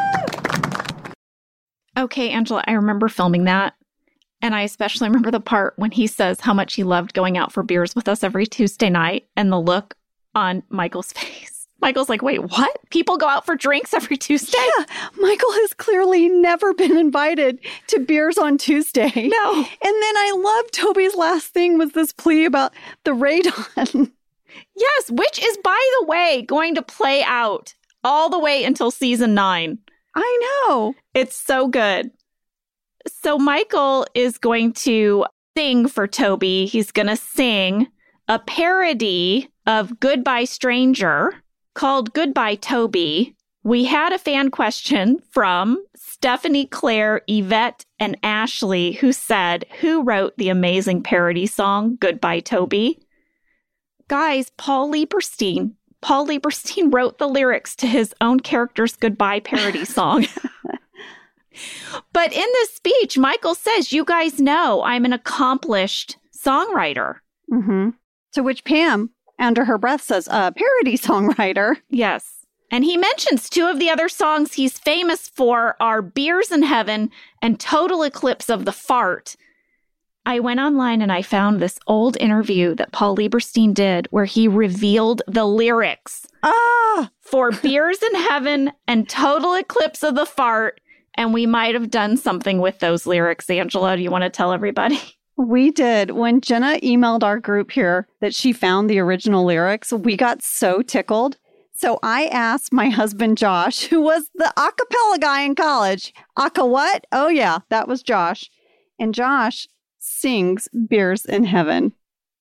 B: Okay, Angela, I remember filming that. And I especially remember the part when he says how much he loved going out for beers with us every Tuesday night and the look on Michael's face. Michael's like, wait, what? People go out for drinks every Tuesday?
A: Yeah, Michael has clearly never been invited to beers on Tuesday.
B: No.
A: And then I love Toby's last thing was this plea about the radon.
B: Yes, which is, by the way, going to play out all the way until season 9.
A: I know.
B: It's so good. So Michael is going to sing for Toby. He's going to sing a parody of Goodbye Stranger called Goodbye Toby. We had a fan question from Stephanie, Claire, Yvette, and Ashley who said, who wrote the amazing parody song Goodbye Toby? Guys, Paul Lieberstein. Paul Lieberstein wrote the lyrics to his own character's Goodbye parody song. But in this speech, Michael says, you guys know I'm an accomplished songwriter.
A: Mm-hmm. To which Pam, under her breath, says, parody songwriter.
B: Yes. And he mentions 2 of the other songs he's famous for are Beers in Heaven and Total Eclipse of the Fart. I went online and I found this old interview that Paul Lieberstein did where he revealed the lyrics for Beers in Heaven and Total Eclipse of the Fart. And we might have done something with those lyrics. Angela, do you want to tell everybody?
A: We did. When Jenna emailed our group here that she found the original lyrics, we got so tickled. So I asked my husband, Josh, who was the a cappella guy in college. Aka what? Oh, yeah, that was Josh. And Josh sings Beers in Heaven.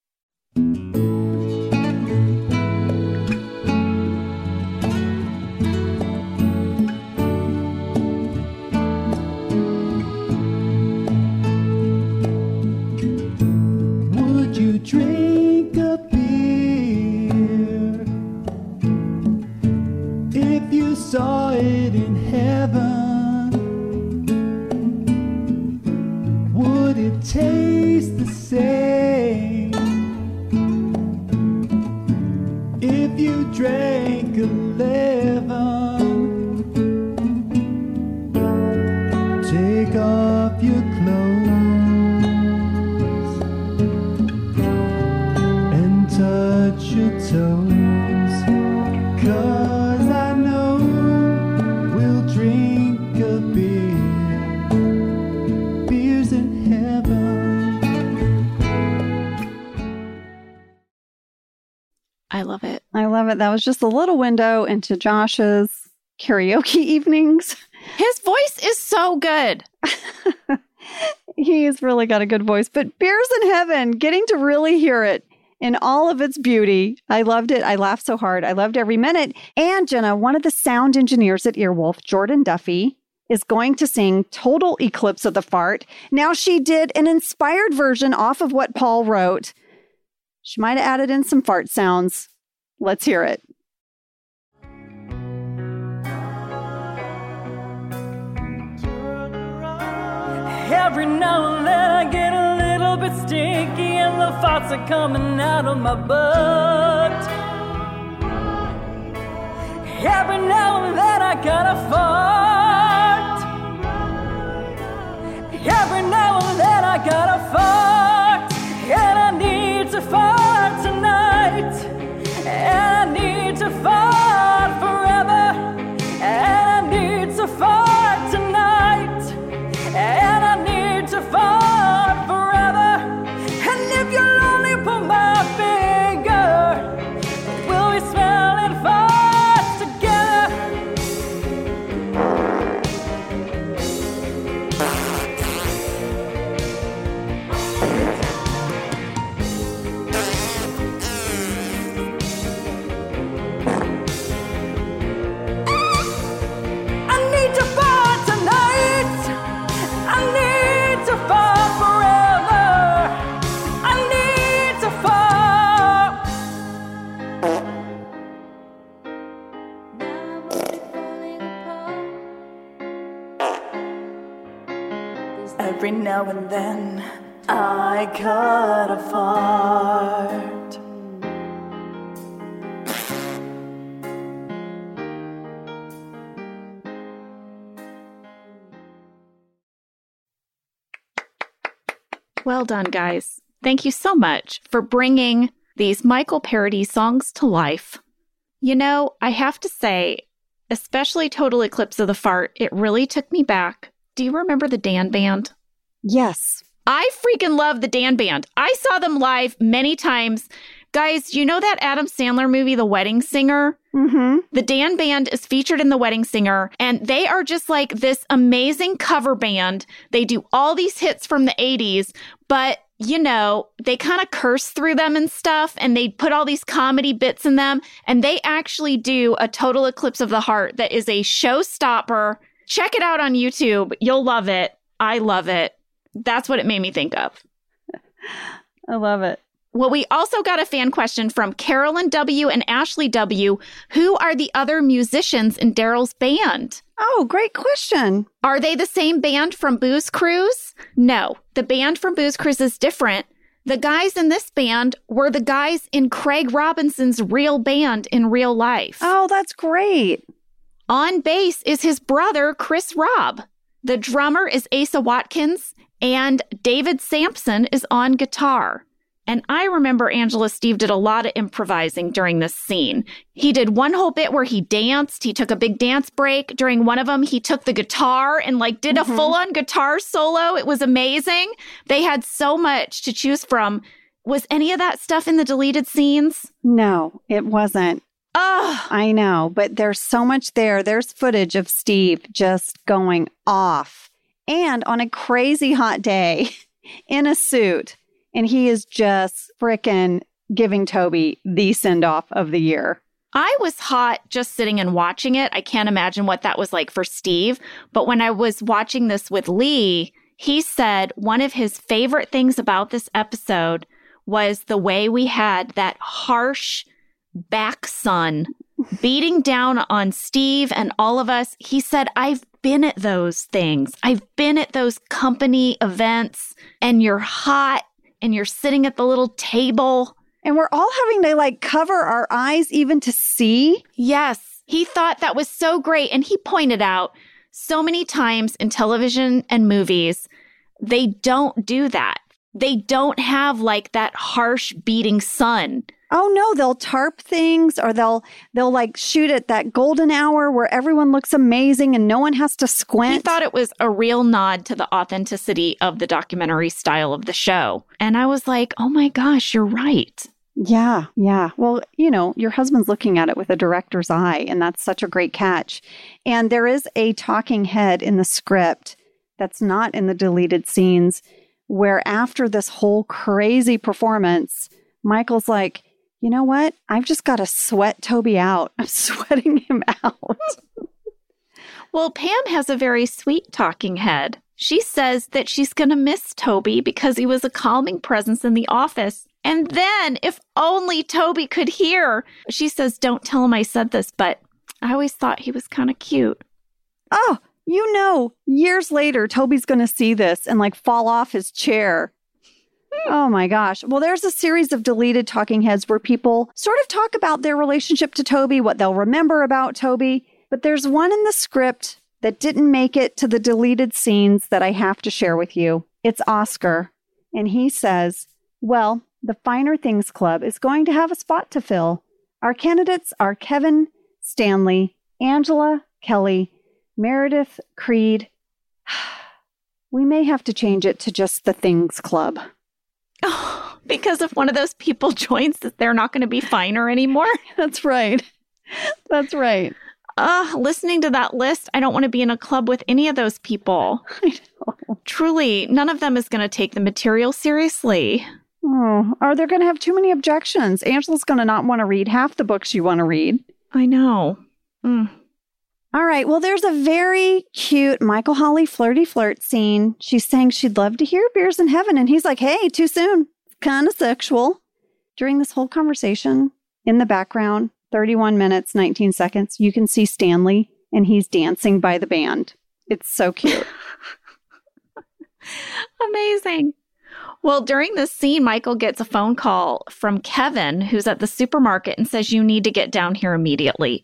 G: Would you drink a beer if you saw it in heaven? Would it taste the same if you drank 11? Take off your clothes and touch your toes, 'cause I know we'll drink a beer, beers in heaven.
B: I love it.
A: I love it. That was just a little window into Josh's karaoke evenings.
B: His voice is so good.
A: He's really got a good voice. But Beers in Heaven, getting to really hear it in all of its beauty. I loved it. I laughed so hard. I loved every minute. And Jenna, one of the sound engineers at Earwolf, Jordan Duffy, is going to sing Total Eclipse of the Fart. Now, she did an inspired version off of what Paul wrote. She might have added in some fart sounds. Let's hear it.
H: Every now and then I get a little bit stinky and the farts are coming out of my butt. Every now and then I gotta fart. Every now and then I gotta fart. And I need to fart tonight. And I need to fart forever. And I need to fart tonight. And I need to fart forever. And if you'll only pull my finger, we'll be smelling farts together. I need to fart tonight. I need to fart forever. I need to fart. Every now and then I gotta fart.
B: Well done, guys. Thank you so much for bringing these Michael parody songs to life. You know, I have to say, especially Total Eclipse of the Fart, it really took me back. Do you remember the Dan Band?
A: Yes.
B: I freaking love the Dan Band. I saw them live many times. Guys, you know that Adam Sandler movie, The Wedding Singer?
A: Mm-hmm.
B: The Dan Band is featured in The Wedding Singer, and they are just like this amazing cover band. They do all these hits from the 80s, but, you know, they kind of curse through them and stuff, and they put all these comedy bits in them, and they actually do a Total Eclipse of the Heart that is a showstopper. Check it out on YouTube. You'll love it. I love it. That's what it made me think of.
A: I love it.
B: Well, we also got a fan question from Carolyn W. and Ashley W. Who are the other musicians in Daryl's band?
A: Oh, great question.
B: Are they the same band from Booze Cruise? No, the band from Booze Cruise is different. The guys in this band were the guys in Craig Robinson's real band in real life.
A: Oh, that's great.
B: On bass is his brother, Chris Robb. The drummer is Asa Watkins, and David Sampson is on guitar. And I remember Angela Steve did a lot of improvising during this scene. He did one whole bit where he danced. He took a big dance break. During one of them, he took the guitar and did a full-on guitar solo. It was amazing. They had so much to choose from. Was any of that stuff in the deleted scenes?
A: No, it wasn't.
B: Oh,
A: I know, but there's so much there. There's footage of Steve just going off. And on a crazy hot day in a suit. And he is just frickin' giving Toby the send-off of the year.
B: I was hot just sitting and watching it. I can't imagine what that was like for Steve. But when I was watching this with Lee, he said one of his favorite things about this episode was the way we had that harsh back sun beating down on Steve and all of us. He said, I've been at those things. I've been at those company events, and you're hot. And you're sitting at the little table.
A: And we're all having to cover our eyes even to see.
B: Yes. He thought that was so great. And he pointed out so many times in television and movies, they don't do that. They don't have that harsh beating sun.
A: Oh no, they'll tarp things, or they'll shoot at that golden hour where everyone looks amazing and no one has to squint.
B: He thought it was a real nod to the authenticity of the documentary style of the show. And I was like, oh my gosh, you're right.
A: Yeah. Well, your husband's looking at it with a director's eye, and that's such a great catch. And there is a talking head in the script that's not in the deleted scenes, where after this whole crazy performance, Michael's like, you know what? I've just got to sweat Toby out. I'm sweating him out.
B: Well, Pam has a very sweet talking head. She says that she's going to miss Toby because he was a calming presence in the office. And then, if only Toby could hear, she says, don't tell him I said this, but I always thought he was kind of cute.
A: Oh, You know, years later, Toby's going to see this and like fall off his chair. Oh my gosh. Well, there's a series of deleted talking heads where people sort of talk about their relationship to Toby, what they'll remember about Toby. But there's one in the script that didn't make it to the deleted scenes that I have to share with you. It's Oscar. And he says, well, the Finer Things Club is going to have a spot to fill. Our candidates are Kevin, Stanley, Angela, Kelly, Meredith, Creed. We may have to change it to just the Things Club.
B: Oh, because if one of those people joins, they're not going to be Finer anymore.
A: That's right. That's right.
B: Listening to that list, I don't want to be in a club with any of those people.
A: I know.
B: Truly, none of them is going to take the material seriously.
A: Oh, are they going to have too many objections? Angela's going to not want to read half the books you want to read.
B: I know.
A: All right. Well, there's a very cute Michael Holly flirty flirt scene. She's saying she'd love to hear Beers in Heaven. And he's like, hey, too soon. Kind of sexual. During this whole conversation, in the background, 31 minutes, 19 seconds, you can see Stanley and he's dancing by the band. It's so cute.
B: Amazing. Well, during this scene, Michael gets a phone call from Kevin, who's at the supermarket, and says, you need to get down here immediately.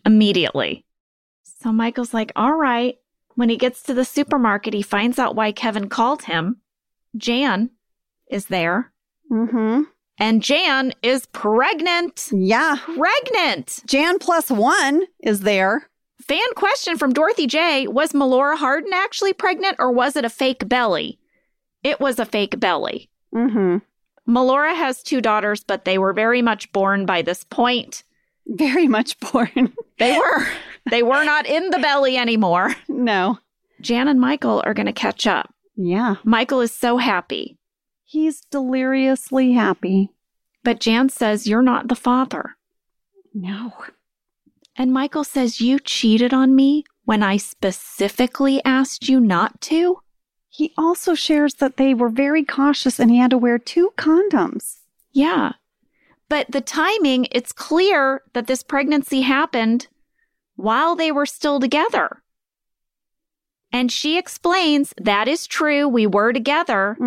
B: So Michael's like, all right. When he gets to the supermarket, he finds out why Kevin called him. Jan is there.
A: Mm-hmm.
B: And Jan is pregnant.
A: Yeah.
B: Pregnant.
A: Jan +1 is there.
B: Fan question from Dorothy J. Was Melora Hardin actually pregnant, or was it a fake belly? It was a fake belly.
A: Mm-hmm.
B: Melora has 2 daughters, but they were very much born by this point.
A: Very much born.
B: They were. They were not in the belly anymore.
A: No.
B: Jan and Michael are going to catch up.
A: Yeah.
B: Michael is so happy.
A: He's deliriously happy.
B: But Jan says, you're not the father.
A: No.
B: And Michael says, you cheated on me when I specifically asked you not to?
A: He also shares that they were very cautious and he had to wear 2 condoms.
B: Yeah. But the timing, it's clear that this pregnancy happened while they were still together. And she explains, that is true, we were together,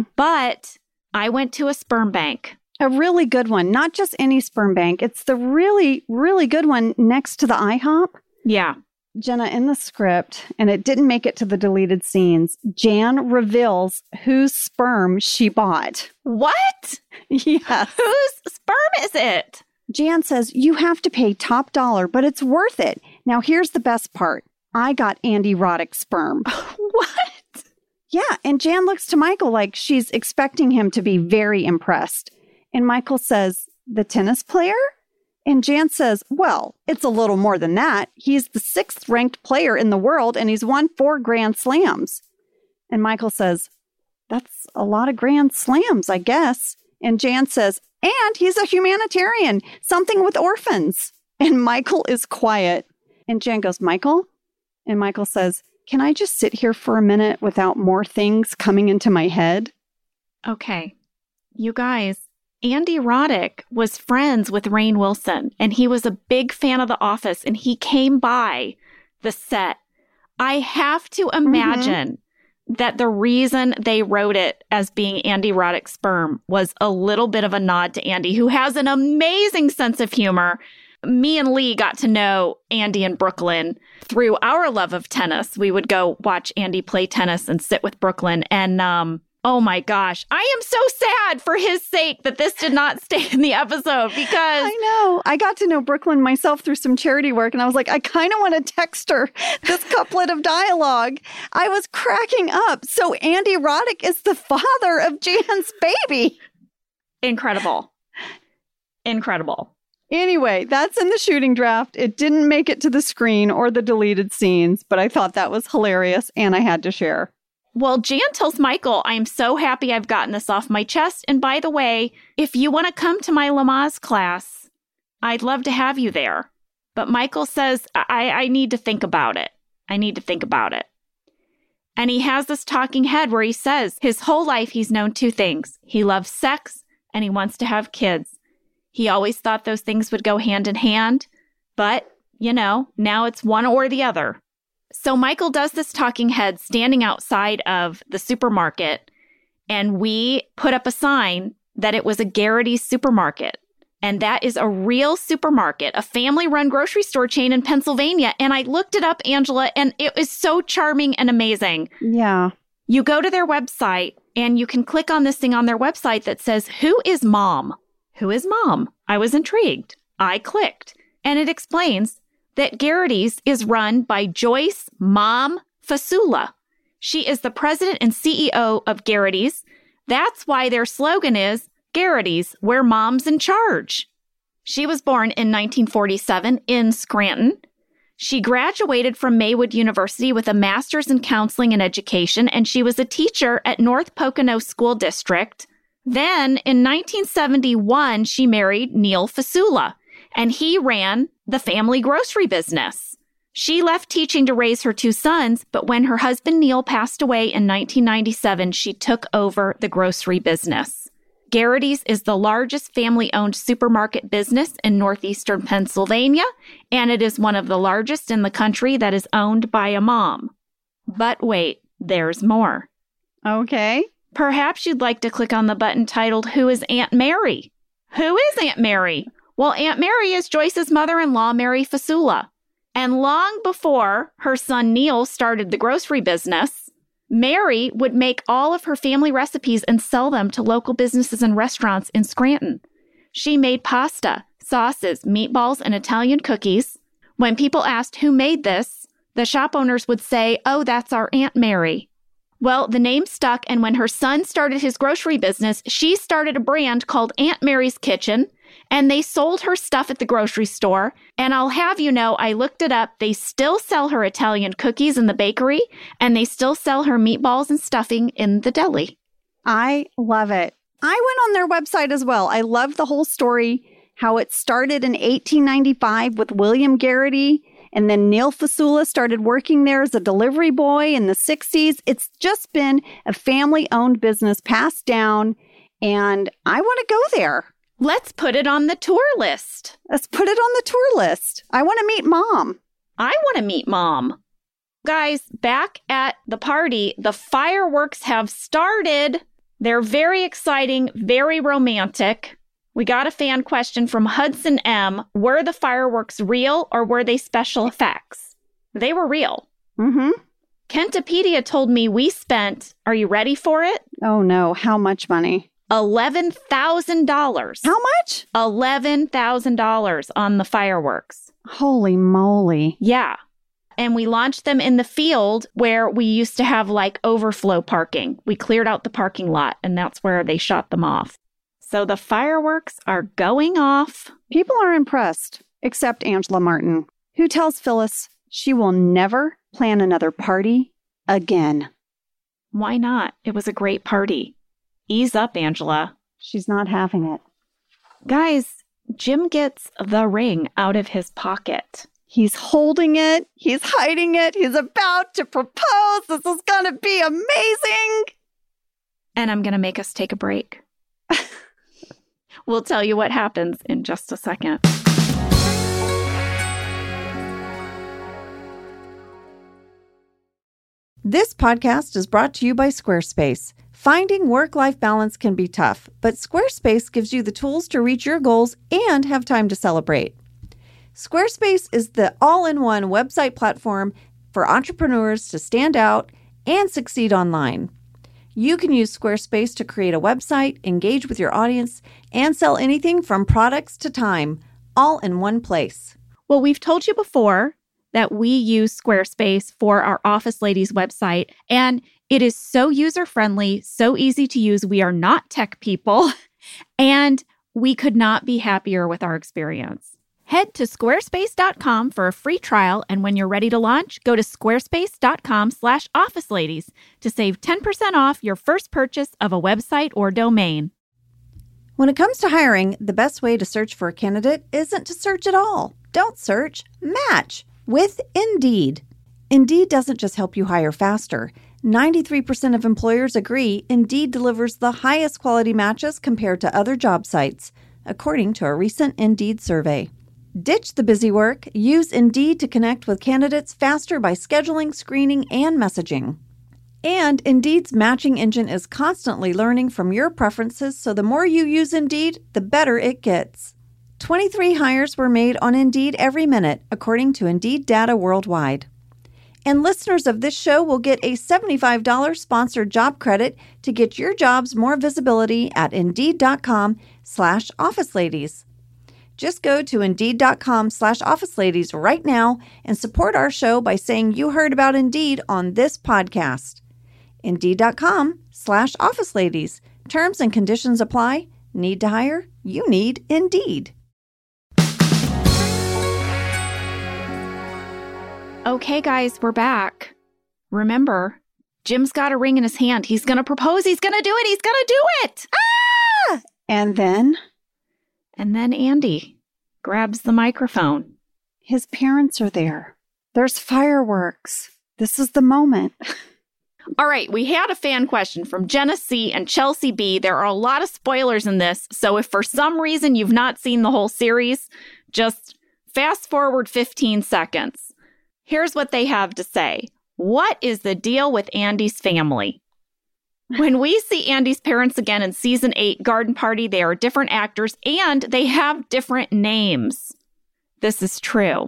B: but I went to a sperm bank.
A: A really good one. Not just any sperm bank. It's the really, really good one next to the IHOP.
B: Yeah.
A: Jenna, in the script, and it didn't make it to the deleted scenes, Jan reveals whose sperm she bought.
B: What?
A: Yes.
B: Whose sperm is it?
A: Jan says, you have to pay top dollar, but it's worth it. Now, here's the best part. I got Andy Roddick's sperm.
B: What?
A: Yeah, and Jan looks to Michael like she's expecting him to be very impressed. And Michael says, the tennis player? And Jan says, well, it's a little more than that. He's the 6th ranked player in the world, and he's won 4 Grand Slams. And Michael says, that's a lot of Grand Slams, I guess. And Jan says, and he's a humanitarian, something with orphans. And Michael is quiet. And Jan goes, Michael? And Michael says, can I just sit here for a minute without more things coming into my head?
B: Okay. You guys, Andy Roddick was friends with Rainn Wilson, and he was a big fan of The Office, and he came by the set. I have to imagine that the reason they wrote it as being Andy Roddick's sperm was a little bit of a nod to Andy, who has an amazing sense of humor. Me and Lee got to know Andy in Brooklyn through our love of tennis. We would go watch Andy play tennis and sit with Brooklyn. And oh my gosh, I am so sad for his sake that this did not stay in the episode because
A: I know. I got to know Brooklyn myself through some charity work. And I was like, I kind of want to text her this couplet of dialogue. I was cracking up. So Andy Roddick is the father of Jan's baby.
B: Incredible. Incredible.
A: Anyway, that's in the shooting draft. It didn't make it to the screen or the deleted scenes, but I thought that was hilarious and I had to share.
B: Well, Jan tells Michael, I'm so happy I've gotten this off my chest. And by the way, if you want to come to my Lamaze class, I'd love to have you there. But Michael says, I need to think about it. I need to think about it. And he has this talking head where he says his whole life he's known 2 things. He loves sex and he wants to have kids. He always thought those things would go hand in hand, but, you know, now it's one or the other. So Michael does this talking head standing outside of the supermarket, and we put up a sign that it was a Garrity's supermarket. And that is a real supermarket, a family-run grocery store chain in Pennsylvania. And I looked it up, Angela, and it was so charming and amazing.
A: Yeah.
B: You go to their website, and you can click on this thing on their website that says, "Who is Mom?" Who is Mom? I was intrigued. I clicked, and it explains that Garrity's is run by Joyce Mom Fasula. She is the president and CEO of Garrity's. That's why their slogan is, Garrity's, where Mom's in charge. She was born in 1947 in Scranton. She graduated from Maywood University with a master's in counseling and education, and she was a teacher at North Pocono School District. Then, in 1971, she married Neil Fasula, and he ran the family grocery business. She left teaching to raise her two sons, but when her husband Neil passed away in 1997, she took over the grocery business. Garrity's is the largest family-owned supermarket business in northeastern Pennsylvania, and it is one of the largest in the country that is owned by a mom. But wait, there's more.
A: Okay.
B: Perhaps you'd like to click on the button titled, Who is Aunt Mary? Who is Aunt Mary? Well, Aunt Mary is Joyce's mother-in-law, Mary Fasula. And long before her son Neil started the grocery business, Mary would make all of her family recipes and sell them to local businesses and restaurants in Scranton. She made pasta, sauces, meatballs, and Italian cookies. When people asked who made this, the shop owners would say, "Oh, that's our Aunt Mary." Well, the name stuck, and when her son started his grocery business, she started a brand called Aunt Mary's Kitchen, and they sold her stuff at the grocery store. And I'll have you know, I looked it up. They still sell her Italian cookies in the bakery, and they still sell her meatballs and stuffing in the deli.
A: I love it. I went on their website as well. I loved the whole story, how it started in 1895 with William Garrity, and then Neil Fasula started working there as a delivery boy in the 60s. It's just been a family-owned business passed down, and I want to go there.
B: Let's put it on the tour list.
A: Let's put it on the tour list. I want to meet Mom.
B: I want to meet Mom. Guys, back at the party, the fireworks have started. They're very exciting, very romantic. We got a fan question from Hudson M. Were the fireworks real or were they special effects? They were real.
A: Mm-hmm.
B: Kentopedia told me we spent, are you ready for it?
A: Oh, no. How much money?
B: $11,000.
A: How much?
B: $11,000 on the fireworks.
A: Holy moly.
B: Yeah. And we launched them in the field where we used to have like overflow parking. We cleared out the parking lot, and that's where they shot them off. So the fireworks are going off.
A: People are impressed, except Angela Martin, who tells Phyllis she will never plan another party again.
B: Why not? It was a great party. Ease up, Angela.
A: She's not having it.
B: Guys, Jim gets the ring out of his pocket.
A: He's holding it. He's hiding it. He's about to propose. This is going to be amazing.
B: And I'm going to make us take a break. We'll tell you what happens in just a second.
A: This podcast is brought to you by Squarespace. Finding work-life balance can be tough, but Squarespace gives you the tools to reach your goals and have time to celebrate. Squarespace is the all-in-one website platform for entrepreneurs to stand out and succeed online. You can use Squarespace to create a website, engage with your audience, and sell anything from products to time, all in one place.
B: Well, we've told you before that we use Squarespace for our Office Ladies website, and it is so user-friendly, so easy to use. We are not tech people, and we could not be happier with our experience. Head to squarespace.com for a free trial, and when you're ready to launch, go to squarespace.com/officeladies to save 10% off your first purchase of a website or domain.
A: When it comes to hiring, the best way to search for a candidate isn't to search at all. Don't search, match with Indeed. Indeed doesn't just help you hire faster. 93% of employers agree Indeed delivers the highest quality matches compared to other job sites, according to a recent Indeed survey. Ditch the busy work. Use Indeed to connect with candidates faster by scheduling, screening, and messaging. And Indeed's matching engine is constantly learning from your preferences, so the more you use Indeed, the better it gets. 23 hires were made on Indeed every minute, according to Indeed data worldwide. And listeners of this show will get a $75 sponsored job credit to get your jobs more visibility at Indeed.com/OfficeLadies. Just go to Indeed.com/OfficeLadies right now and support our show by saying you heard about Indeed on this podcast. Indeed.com/OfficeLadies. Terms and conditions apply. Need to hire? You need Indeed.
B: Okay, guys, we're back. Remember, Jim's got a ring in his hand. He's going to propose. He's going to do it. He's going to do it.
A: Ah! And then
B: Andy grabs the microphone.
A: His parents are there. There's fireworks. This is the moment.
B: All right, we had a fan question from Jenna C. and Chelsea B. There are a lot of spoilers in this, so if for some reason you've not seen the whole series, just fast forward 15 seconds. Here's what they have to say. What is the deal with Andy's family? When we see Andy's parents again in season 8, Garden Party, they are different actors and they have different names. This is true.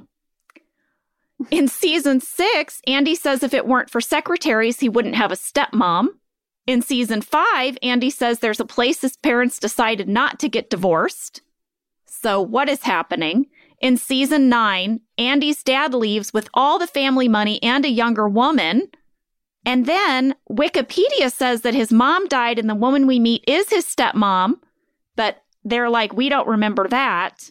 B: In season 6, Andy says if it weren't for secretaries, he wouldn't have a stepmom. In season 5, Andy says there's a place his parents decided not to get divorced. So what is happening? In season 9, Andy's dad leaves with all the family money and a younger woman. And then Wikipedia says that his mom died and the woman we meet is his stepmom. But they're like, we don't remember that.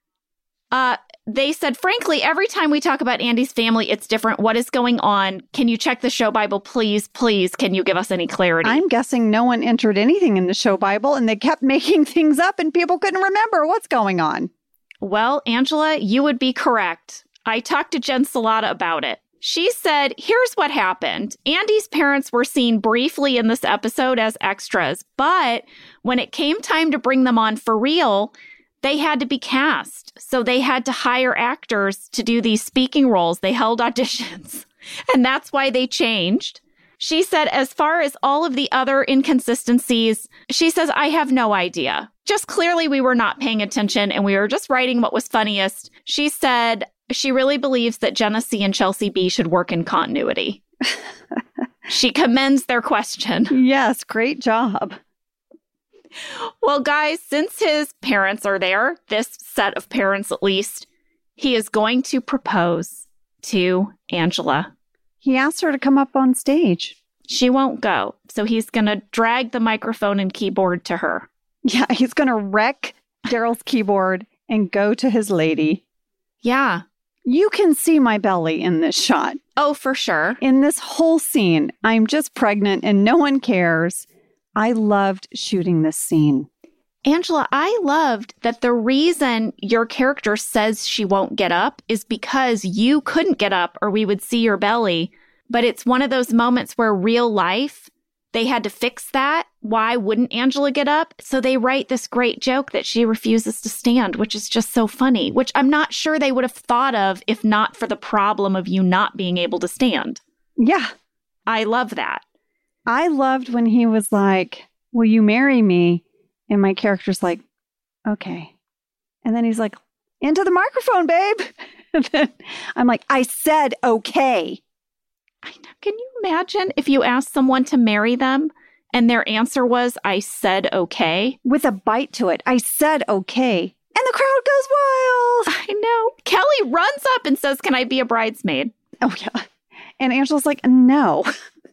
B: They said, frankly, every time we talk about Andy's family, it's different. What is going on? Can you check the show Bible, please? Please, can you give us any clarity?
A: I'm guessing no one entered anything in the show Bible and they kept making things up and people couldn't remember what's going on.
B: Well, Angela, you would be correct. I talked to Jen Salata about it. She said, here's what happened. Andy's parents were seen briefly in this episode as extras, but when it came time to bring them on for real, they had to be cast. So they had to hire actors to do these speaking roles. They held auditions, and that's why they changed. She said, as far as all of the other inconsistencies, she says, I have no idea. Just clearly we were not paying attention and we were just writing what was funniest. She said she really believes that Jenna C. and Chelsea B. should work in continuity. She commends their question.
A: Yes, great job.
B: Well, guys, since his parents are there, this set of parents at least, he is going to propose to Angela.
A: He asked her to come up on stage.
B: She won't go, so he's going to drag the microphone and keyboard to her.
A: Yeah, he's going to wreck Daryl's keyboard and go to his lady.
B: Yeah.
A: You can see my belly in this shot.
B: Oh, for sure.
A: In this whole scene, I'm just pregnant and no one cares. I loved shooting this scene.
B: Angela, I loved that the reason your character says she won't get up is because you couldn't get up or we would see your belly. But it's one of those moments where real life, they had to fix that. Why wouldn't Angela get up? So they write this great joke that she refuses to stand, which is just so funny, which I'm not sure they would have thought of if not for the problem of you not being able to stand.
A: Yeah.
B: I love that.
A: I loved when he was like, will you marry me? And my character's like, okay. And then he's like, into the microphone, babe. And then I'm like, I said okay.
B: I know. Can you imagine if you asked someone to marry them and their answer was, I said okay?
A: With a bite to it. I said okay. And the crowd goes wild.
B: I know. Kelly runs up and says, can I be a bridesmaid?
A: Oh, yeah. And Angela's like, no.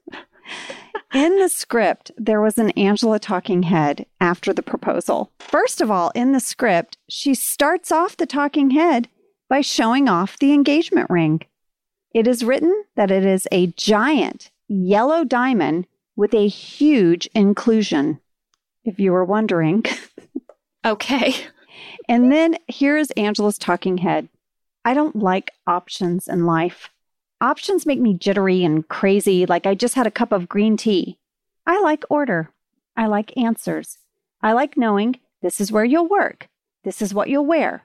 A: In the script, there was an Angela talking head after the proposal. First of all, in the script, she starts off the talking head by showing off the engagement ring. It is written that it is a giant yellow diamond with a huge inclusion, if you were wondering.
B: Okay.
A: And then here's Angela's talking head. I don't like options in life. Options make me jittery and crazy, like I just had a cup of green tea. I like order. I like answers. I like knowing this is where you'll work. This is what you'll wear.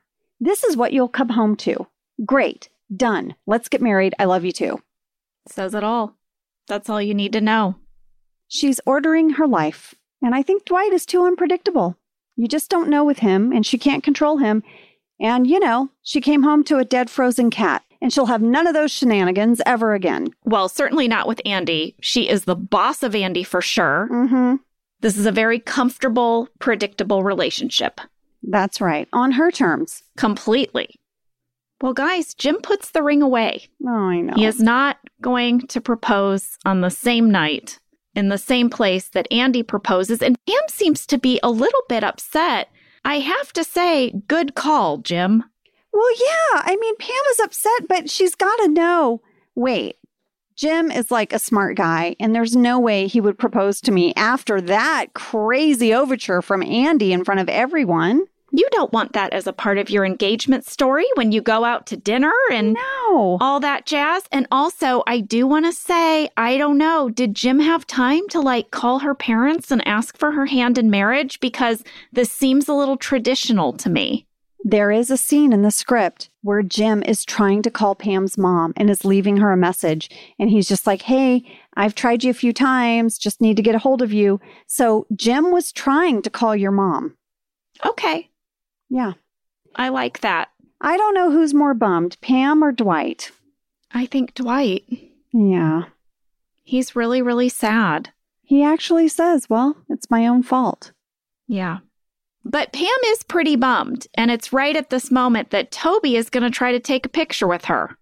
A: This is what you'll come home to. Great. Done. Let's get married. I love you too.
B: Says it all. That's all you need to know.
A: She's ordering her life. And I think Dwight is too unpredictable. You just don't know with him, and she can't control him. And, she came home to a dead frozen cat, and she'll have none of those shenanigans ever again.
B: Well, certainly not with Andy. She is the boss of Andy for sure.
A: Mm-hmm.
B: This is a very comfortable, predictable relationship.
A: That's right. On her terms.
B: Completely. Well, guys, Jim puts the ring away.
A: Oh, I know.
B: He is not going to propose on the same night in the same place that Andy proposes. And Pam seems to be a little bit upset. I have to say, good call, Jim.
A: Well, yeah. I mean, Pam is upset, but she's got to know. Wait, Jim is like a smart guy, and there's no way he would propose to me after that crazy overture from Andy in front of everyone.
B: You don't want that as a part of your engagement story when you go out to dinner and all that jazz. And also, I do want to say, I don't know, did Jim have time to call her parents and ask for her hand in marriage? Because this seems a little traditional to me.
A: There is a scene in the script where Jim is trying to call Pam's mom and is leaving her a message. And he's just like, hey, I've tried you a few times, just need to get a hold of you. So Jim was trying to call your mom.
B: Okay.
A: Yeah.
B: I like that.
A: I don't know who's more bummed, Pam or Dwight.
B: I think Dwight.
A: Yeah.
B: He's really, really sad.
A: He actually says, well, it's my own fault.
B: Yeah. But Pam is pretty bummed, and it's right at this moment that Toby is going to try to take a picture with her.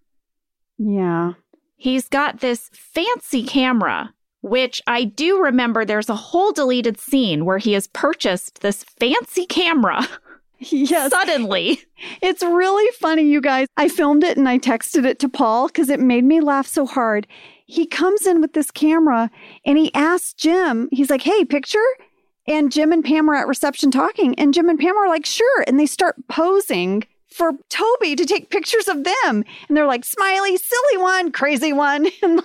A: Yeah.
B: He's got this fancy camera, which I do remember there's a whole deleted scene where he has purchased this fancy camera.
A: Yes.
B: Suddenly.
A: It's really funny, you guys. I filmed it and I texted it to Paul because it made me laugh so hard. He comes in with this camera and he asks Jim, he's like, hey, picture? And Jim and Pam are at reception talking. And Jim and Pam are like, sure. And they start posing for Toby to take pictures of them. And they're like, smiley, silly one, crazy one. And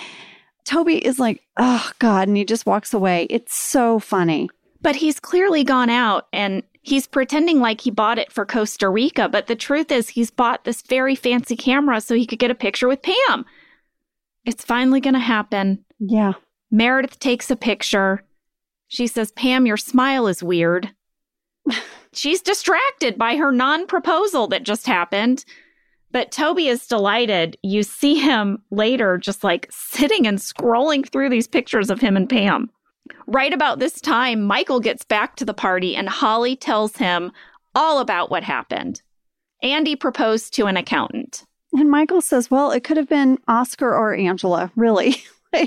A: Toby is like, oh, God. And he just walks away. It's so funny.
B: But he's clearly gone out and he's pretending like he bought it for Costa Rica. But the truth is he's bought this very fancy camera so he could get a picture with Pam. It's finally going to happen.
A: Yeah.
B: Meredith takes a picture. She says, Pam, your smile is weird. She's distracted by her non-proposal that just happened. But Toby is delighted. You see him later just sitting and scrolling through these pictures of him and Pam. Right about this time, Michael gets back to the party and Holly tells him all about what happened. Andy proposed to an accountant.
A: And Michael says, well, it could have been Oscar or Angela, really.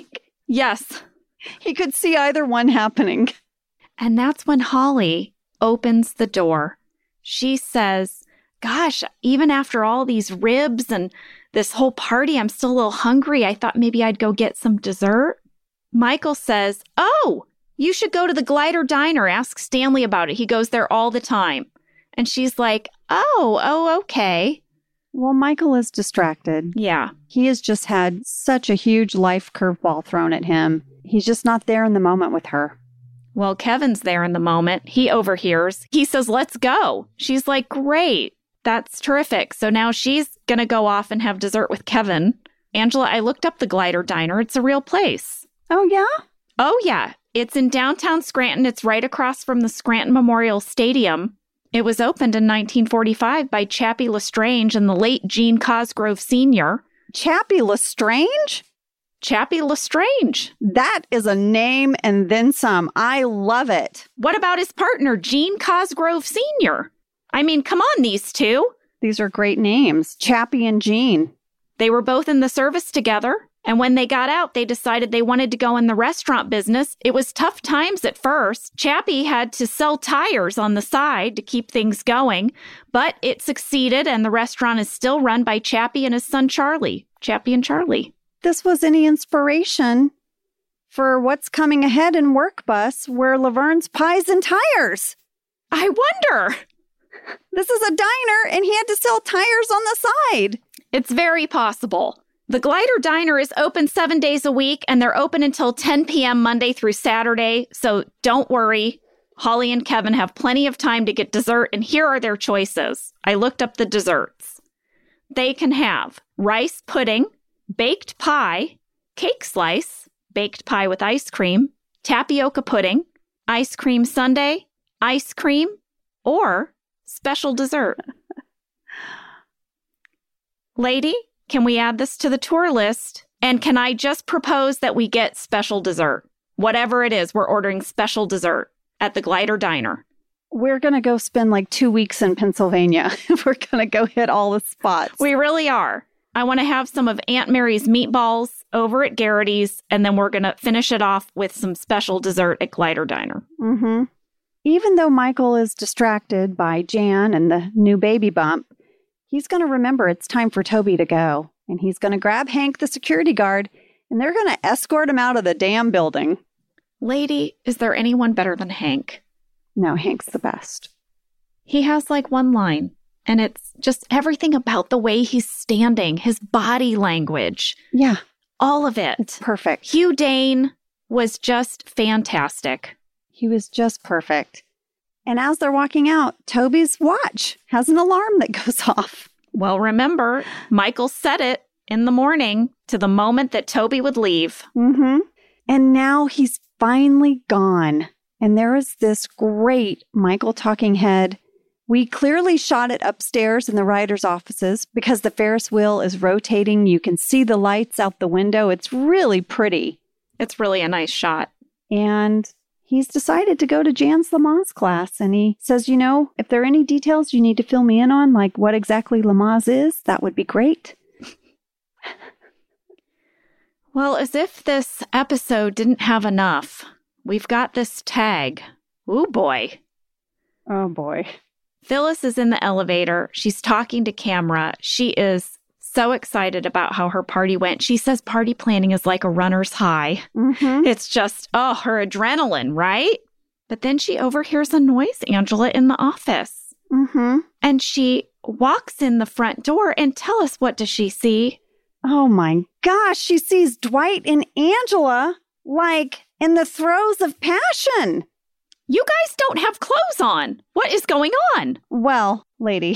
B: Yes.
A: He could see either one happening.
B: And that's when Holly opens the door. She says, gosh, even after all these ribs and this whole party, I'm still a little hungry. I thought maybe I'd go get some dessert. Michael says, oh, you should go to the Glider Diner. Ask Stanley about it. He goes there all the time. And she's like, oh, okay.
A: Well, Michael is distracted.
B: Yeah.
A: He has just had such a huge life curveball thrown at him. He's just not there in the moment with her.
B: Well, Kevin's there in the moment. He overhears. He says, let's go. She's like, great. That's terrific. So now she's going to go off and have dessert with Kevin. Angela, I looked up the Glider Diner. It's a real place.
A: Oh, yeah?
B: Oh, yeah. It's in downtown Scranton. It's right across from the Scranton Memorial Stadium. It was opened in 1945 by Chappie Lestrange and the late Gene Cosgrove Sr.
A: Chappie Lestrange?
B: Chappie Lestrange.
A: That is a name and then some. I love it.
B: What about his partner, Gene Cosgrove Sr.? I mean, come on, these two.
A: These are great names, Chappie and Gene.
B: They were both in the service together. And when they got out, they decided they wanted to go in the restaurant business. It was tough times at first. Chappie had to sell tires on the side to keep things going, but it succeeded, and the restaurant is still run by Chappie and his son Charlie. Chappie and Charlie.
A: This was any inspiration for what's coming ahead in Work Bus, where Laverne's Pies and Tires.
B: I wonder.
A: This is a diner, and he had to sell tires on the side.
B: It's very possible. The Glider Diner is open 7 days a week, and they're open until 10 p.m. Monday through Saturday, so don't worry. Holly and Kevin have plenty of time to get dessert, and here are their choices. I looked up the desserts. They can have rice pudding, baked pie, cake slice, baked pie with ice cream, tapioca pudding, ice cream sundae, ice cream, or special dessert. Lady, can we add this to the tour list? And can I just propose that we get special dessert? Whatever it is, we're ordering special dessert at the Glider Diner.
A: We're going to go spend like 2 weeks in Pennsylvania. We're going to go hit all the spots.
B: We really are. I want to have some of Aunt Mary's meatballs over at Garrity's, and then we're going to finish it off with some special dessert at Glider Diner.
A: Mm-hmm. Even though Michael is distracted by Jan and the new baby bump, he's going to remember it's time for Toby to go. And he's going to grab Hank, the security guard, and they're going to escort him out of the damn building.
B: Lady, is there anyone better than Hank?
A: No, Hank's the best.
B: He has like one line, and it's just everything about the way he's standing, his body language.
A: Yeah.
B: All of it.
A: It's perfect.
B: Hugh Dane was just fantastic.
A: He was just perfect. And as they're walking out, Toby's watch has an alarm that goes off.
B: Well, remember, Michael set it in the morning to the moment that Toby would leave.
A: Mm-hmm. And now he's finally gone. And there is this great Michael talking head. We clearly shot it upstairs in the writers' offices because the Ferris wheel is rotating. You can see the lights out the window. It's really pretty.
B: It's really a nice shot.
A: And he's decided to go to Jan's Lamaze class. And he says, you know, if there are any details you need to fill me in on, like what exactly Lamaze is, that would be great.
B: Well, as if this episode didn't have enough, we've got this tag. Ooh, boy.
A: Oh, boy.
B: Phyllis is in the elevator. She's talking to camera. She is so excited about how her party went. She says party planning is like a runner's high.
A: Mm-hmm.
B: It's just, her adrenaline, right? But then she overhears a noise, Angela, in the office.
A: Mm-hmm.
B: And she walks in the front door, and tell us, what does she see?
A: Oh, my gosh. She sees Dwight and Angela, like, in the throes of passion.
B: You guys don't have clothes on. What is going on?
A: Well, lady,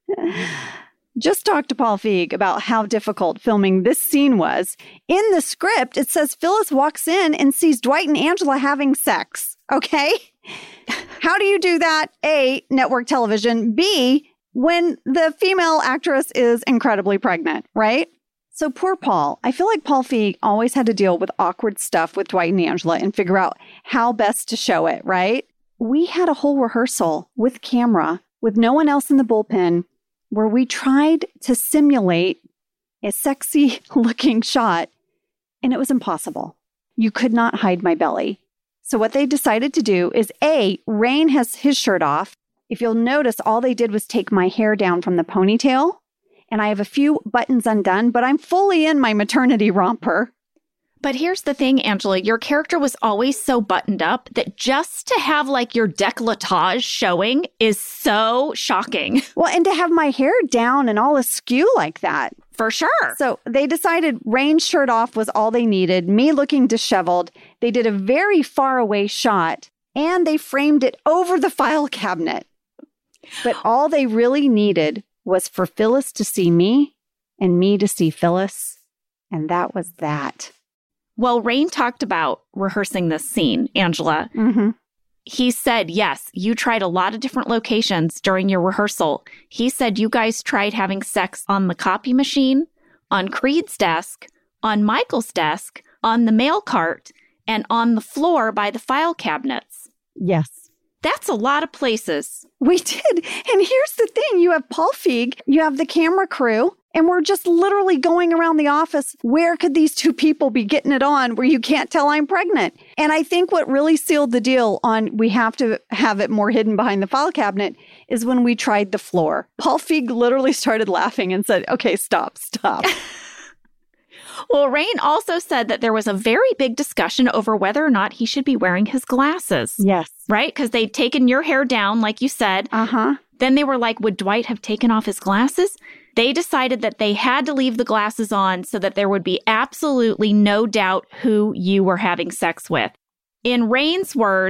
A: just talk to Paul Feig about how difficult filming this scene was. In the script, it says Phyllis walks in and sees Dwight and Angela having sex. Okay? How do you do that? A, network television. B, when the female actress is incredibly pregnant, right? So poor Paul. I feel like Paul Feig always had to deal with awkward stuff with Dwight and Angela and figure out how best to show it, right? We had a whole rehearsal with camera, with no one else in the bullpen, where we tried to simulate a sexy looking shot, and it was impossible. You could not hide my belly. So what they decided to do is A, Rain has his shirt off. If you'll notice, all they did was take my hair down from the ponytail. And I have a few buttons undone, but I'm fully in my maternity romper.
B: But here's the thing, Angela. Your character was always so buttoned up that just to have like your décolletage showing is so shocking.
A: Well, and to have my hair down and all askew like that.
B: For sure.
A: So they decided Rain's shirt off was all they needed, me looking disheveled. They did a very far away shot, and they framed it over the file cabinet. But all they really needed was for Phyllis to see me and me to see Phyllis. And that was that.
B: Well, Rain talked about rehearsing this scene, Angela.
A: Mm-hmm.
B: He said, yes, you tried a lot of different locations during your rehearsal. He said you guys tried having sex on the copy machine, on Creed's desk, on Michael's desk, on the mail cart, and on the floor by the file cabinets.
A: Yes.
B: That's a lot of places.
A: We did. And here's the thing. You have Paul Feig, you have the camera crew, and we're just literally going around the office. Where could these two people be getting it on where you can't tell I'm pregnant? And I think what really sealed the deal on we have to have it more hidden behind the file cabinet is when we tried the floor. Paul Feig literally started laughing and said, okay, stop.
B: Well, Rain also said that there was a very big discussion over whether or not he should be wearing his glasses.
A: Yes.
B: Right? Because they'd taken your hair down, like you said.
A: Uh-huh.
B: Then they were like, would Dwight have taken off his glasses? They decided that they had to leave the glasses on so that there would be absolutely no doubt who you were having sex with. In Rain's words,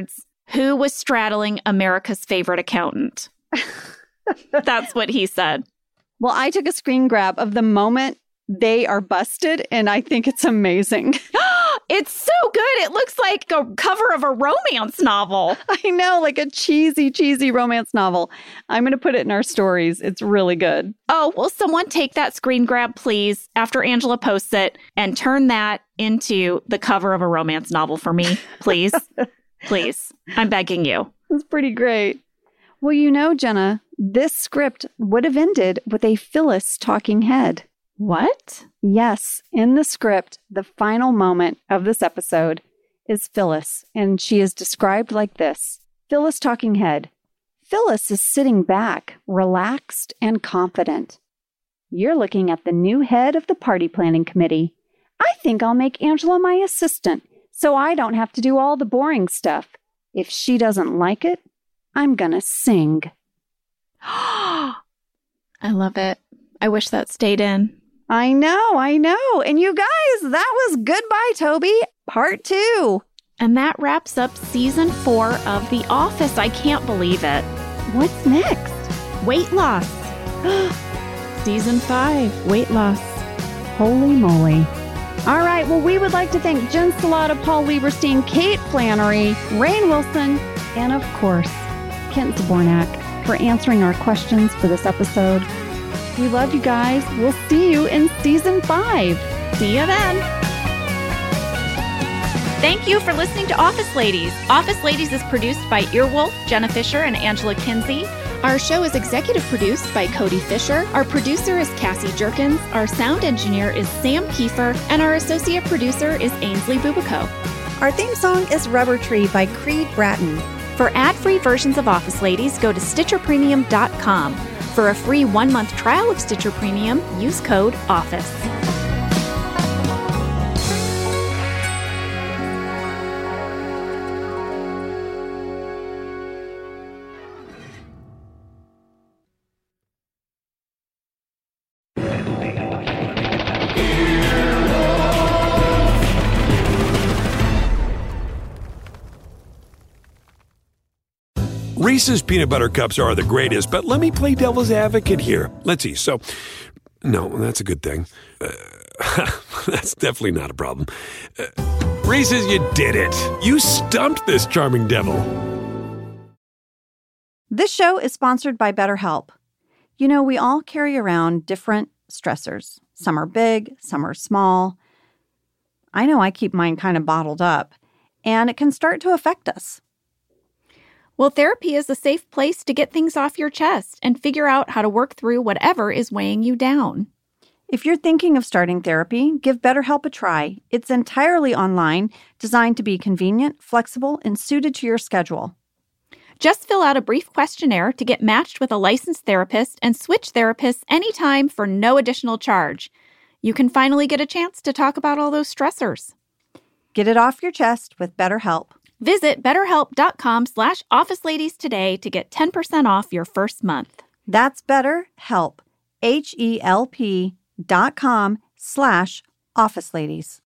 B: Who was straddling America's favorite accountant? That's what he said.
A: Well, I took a screen grab of the moment they are busted, and I think it's amazing.
B: It's so good. It looks like a cover of a romance novel.
A: I know, like a cheesy romance novel. I'm going to put it in our stories. It's really good.
B: Oh, will someone take that screen grab, please, after Angela posts it, and turn that into the cover of a romance novel for me, please? Please. I'm begging you.
A: It's pretty great. Well, you know, Jenna, this script would have ended with a Phyllis talking head.
B: What?
A: Yes, in the script, the final moment of this episode is Phyllis, and she is described like this. Phyllis talking head. Phyllis is sitting back, relaxed and confident. You're looking at the new head of the party planning committee. I think I'll make Angela my assistant, so I don't have to do all the boring stuff. If she doesn't like it, I'm gonna sing.
B: I love it. I wish that stayed in.
A: I know. And you guys, that was Goodbye, Toby, part 2.
B: And that wraps up season 4 of The Office. I can't believe it.
A: What's next?
B: Weight loss. Season 5, weight loss.
A: Holy moly. All right, well, we would like to thank Jen Salata, Paul Lieberstein, Kate Flannery, Rainn Wilson, and of course, Kent Zbornak for answering our questions for this episode. We love you guys. We'll see you in season 5.
B: See you then. Thank you for listening to Office Ladies. Office Ladies is produced by Earwolf, Jenna Fisher, and Angela Kinsey. Our show is executive produced by Cody Fisher. Our producer is Cassie Jerkins. Our sound engineer is Sam Kiefer. And our associate producer is Ainsley Bubico.
A: Our theme song is Rubber Tree by Creed Bratton.
B: For ad-free versions of Office Ladies, go to StitcherPremium.com. For a free 1-month trial of Stitcher Premium, use code OFFICE.
I: Reese's Peanut Butter Cups are the greatest, but let me play devil's advocate here. Let's see. So, no, that's a good thing. That's definitely not a problem. Reese's, you did it. You stumped this charming devil.
A: This show is sponsored by BetterHelp. You know, we all carry around different stressors. Some are big, some are small. I know I keep mine kind of bottled up, and it can start to affect us.
B: Well, therapy is a safe place to get things off your chest and figure out how to work through whatever is weighing you down.
A: If you're thinking of starting therapy, give BetterHelp a try. It's entirely online, designed to be convenient, flexible, and suited to your schedule.
B: Just fill out a brief questionnaire to get matched with a licensed therapist and switch therapists anytime for no additional charge. You can finally get a chance to talk about all those stressors.
A: Get it off your chest with BetterHelp.
B: Visit BetterHelp.com/OfficeLadies today to get 10% off your first month.
A: That's BetterHelp, HELP.com/OfficeLadies.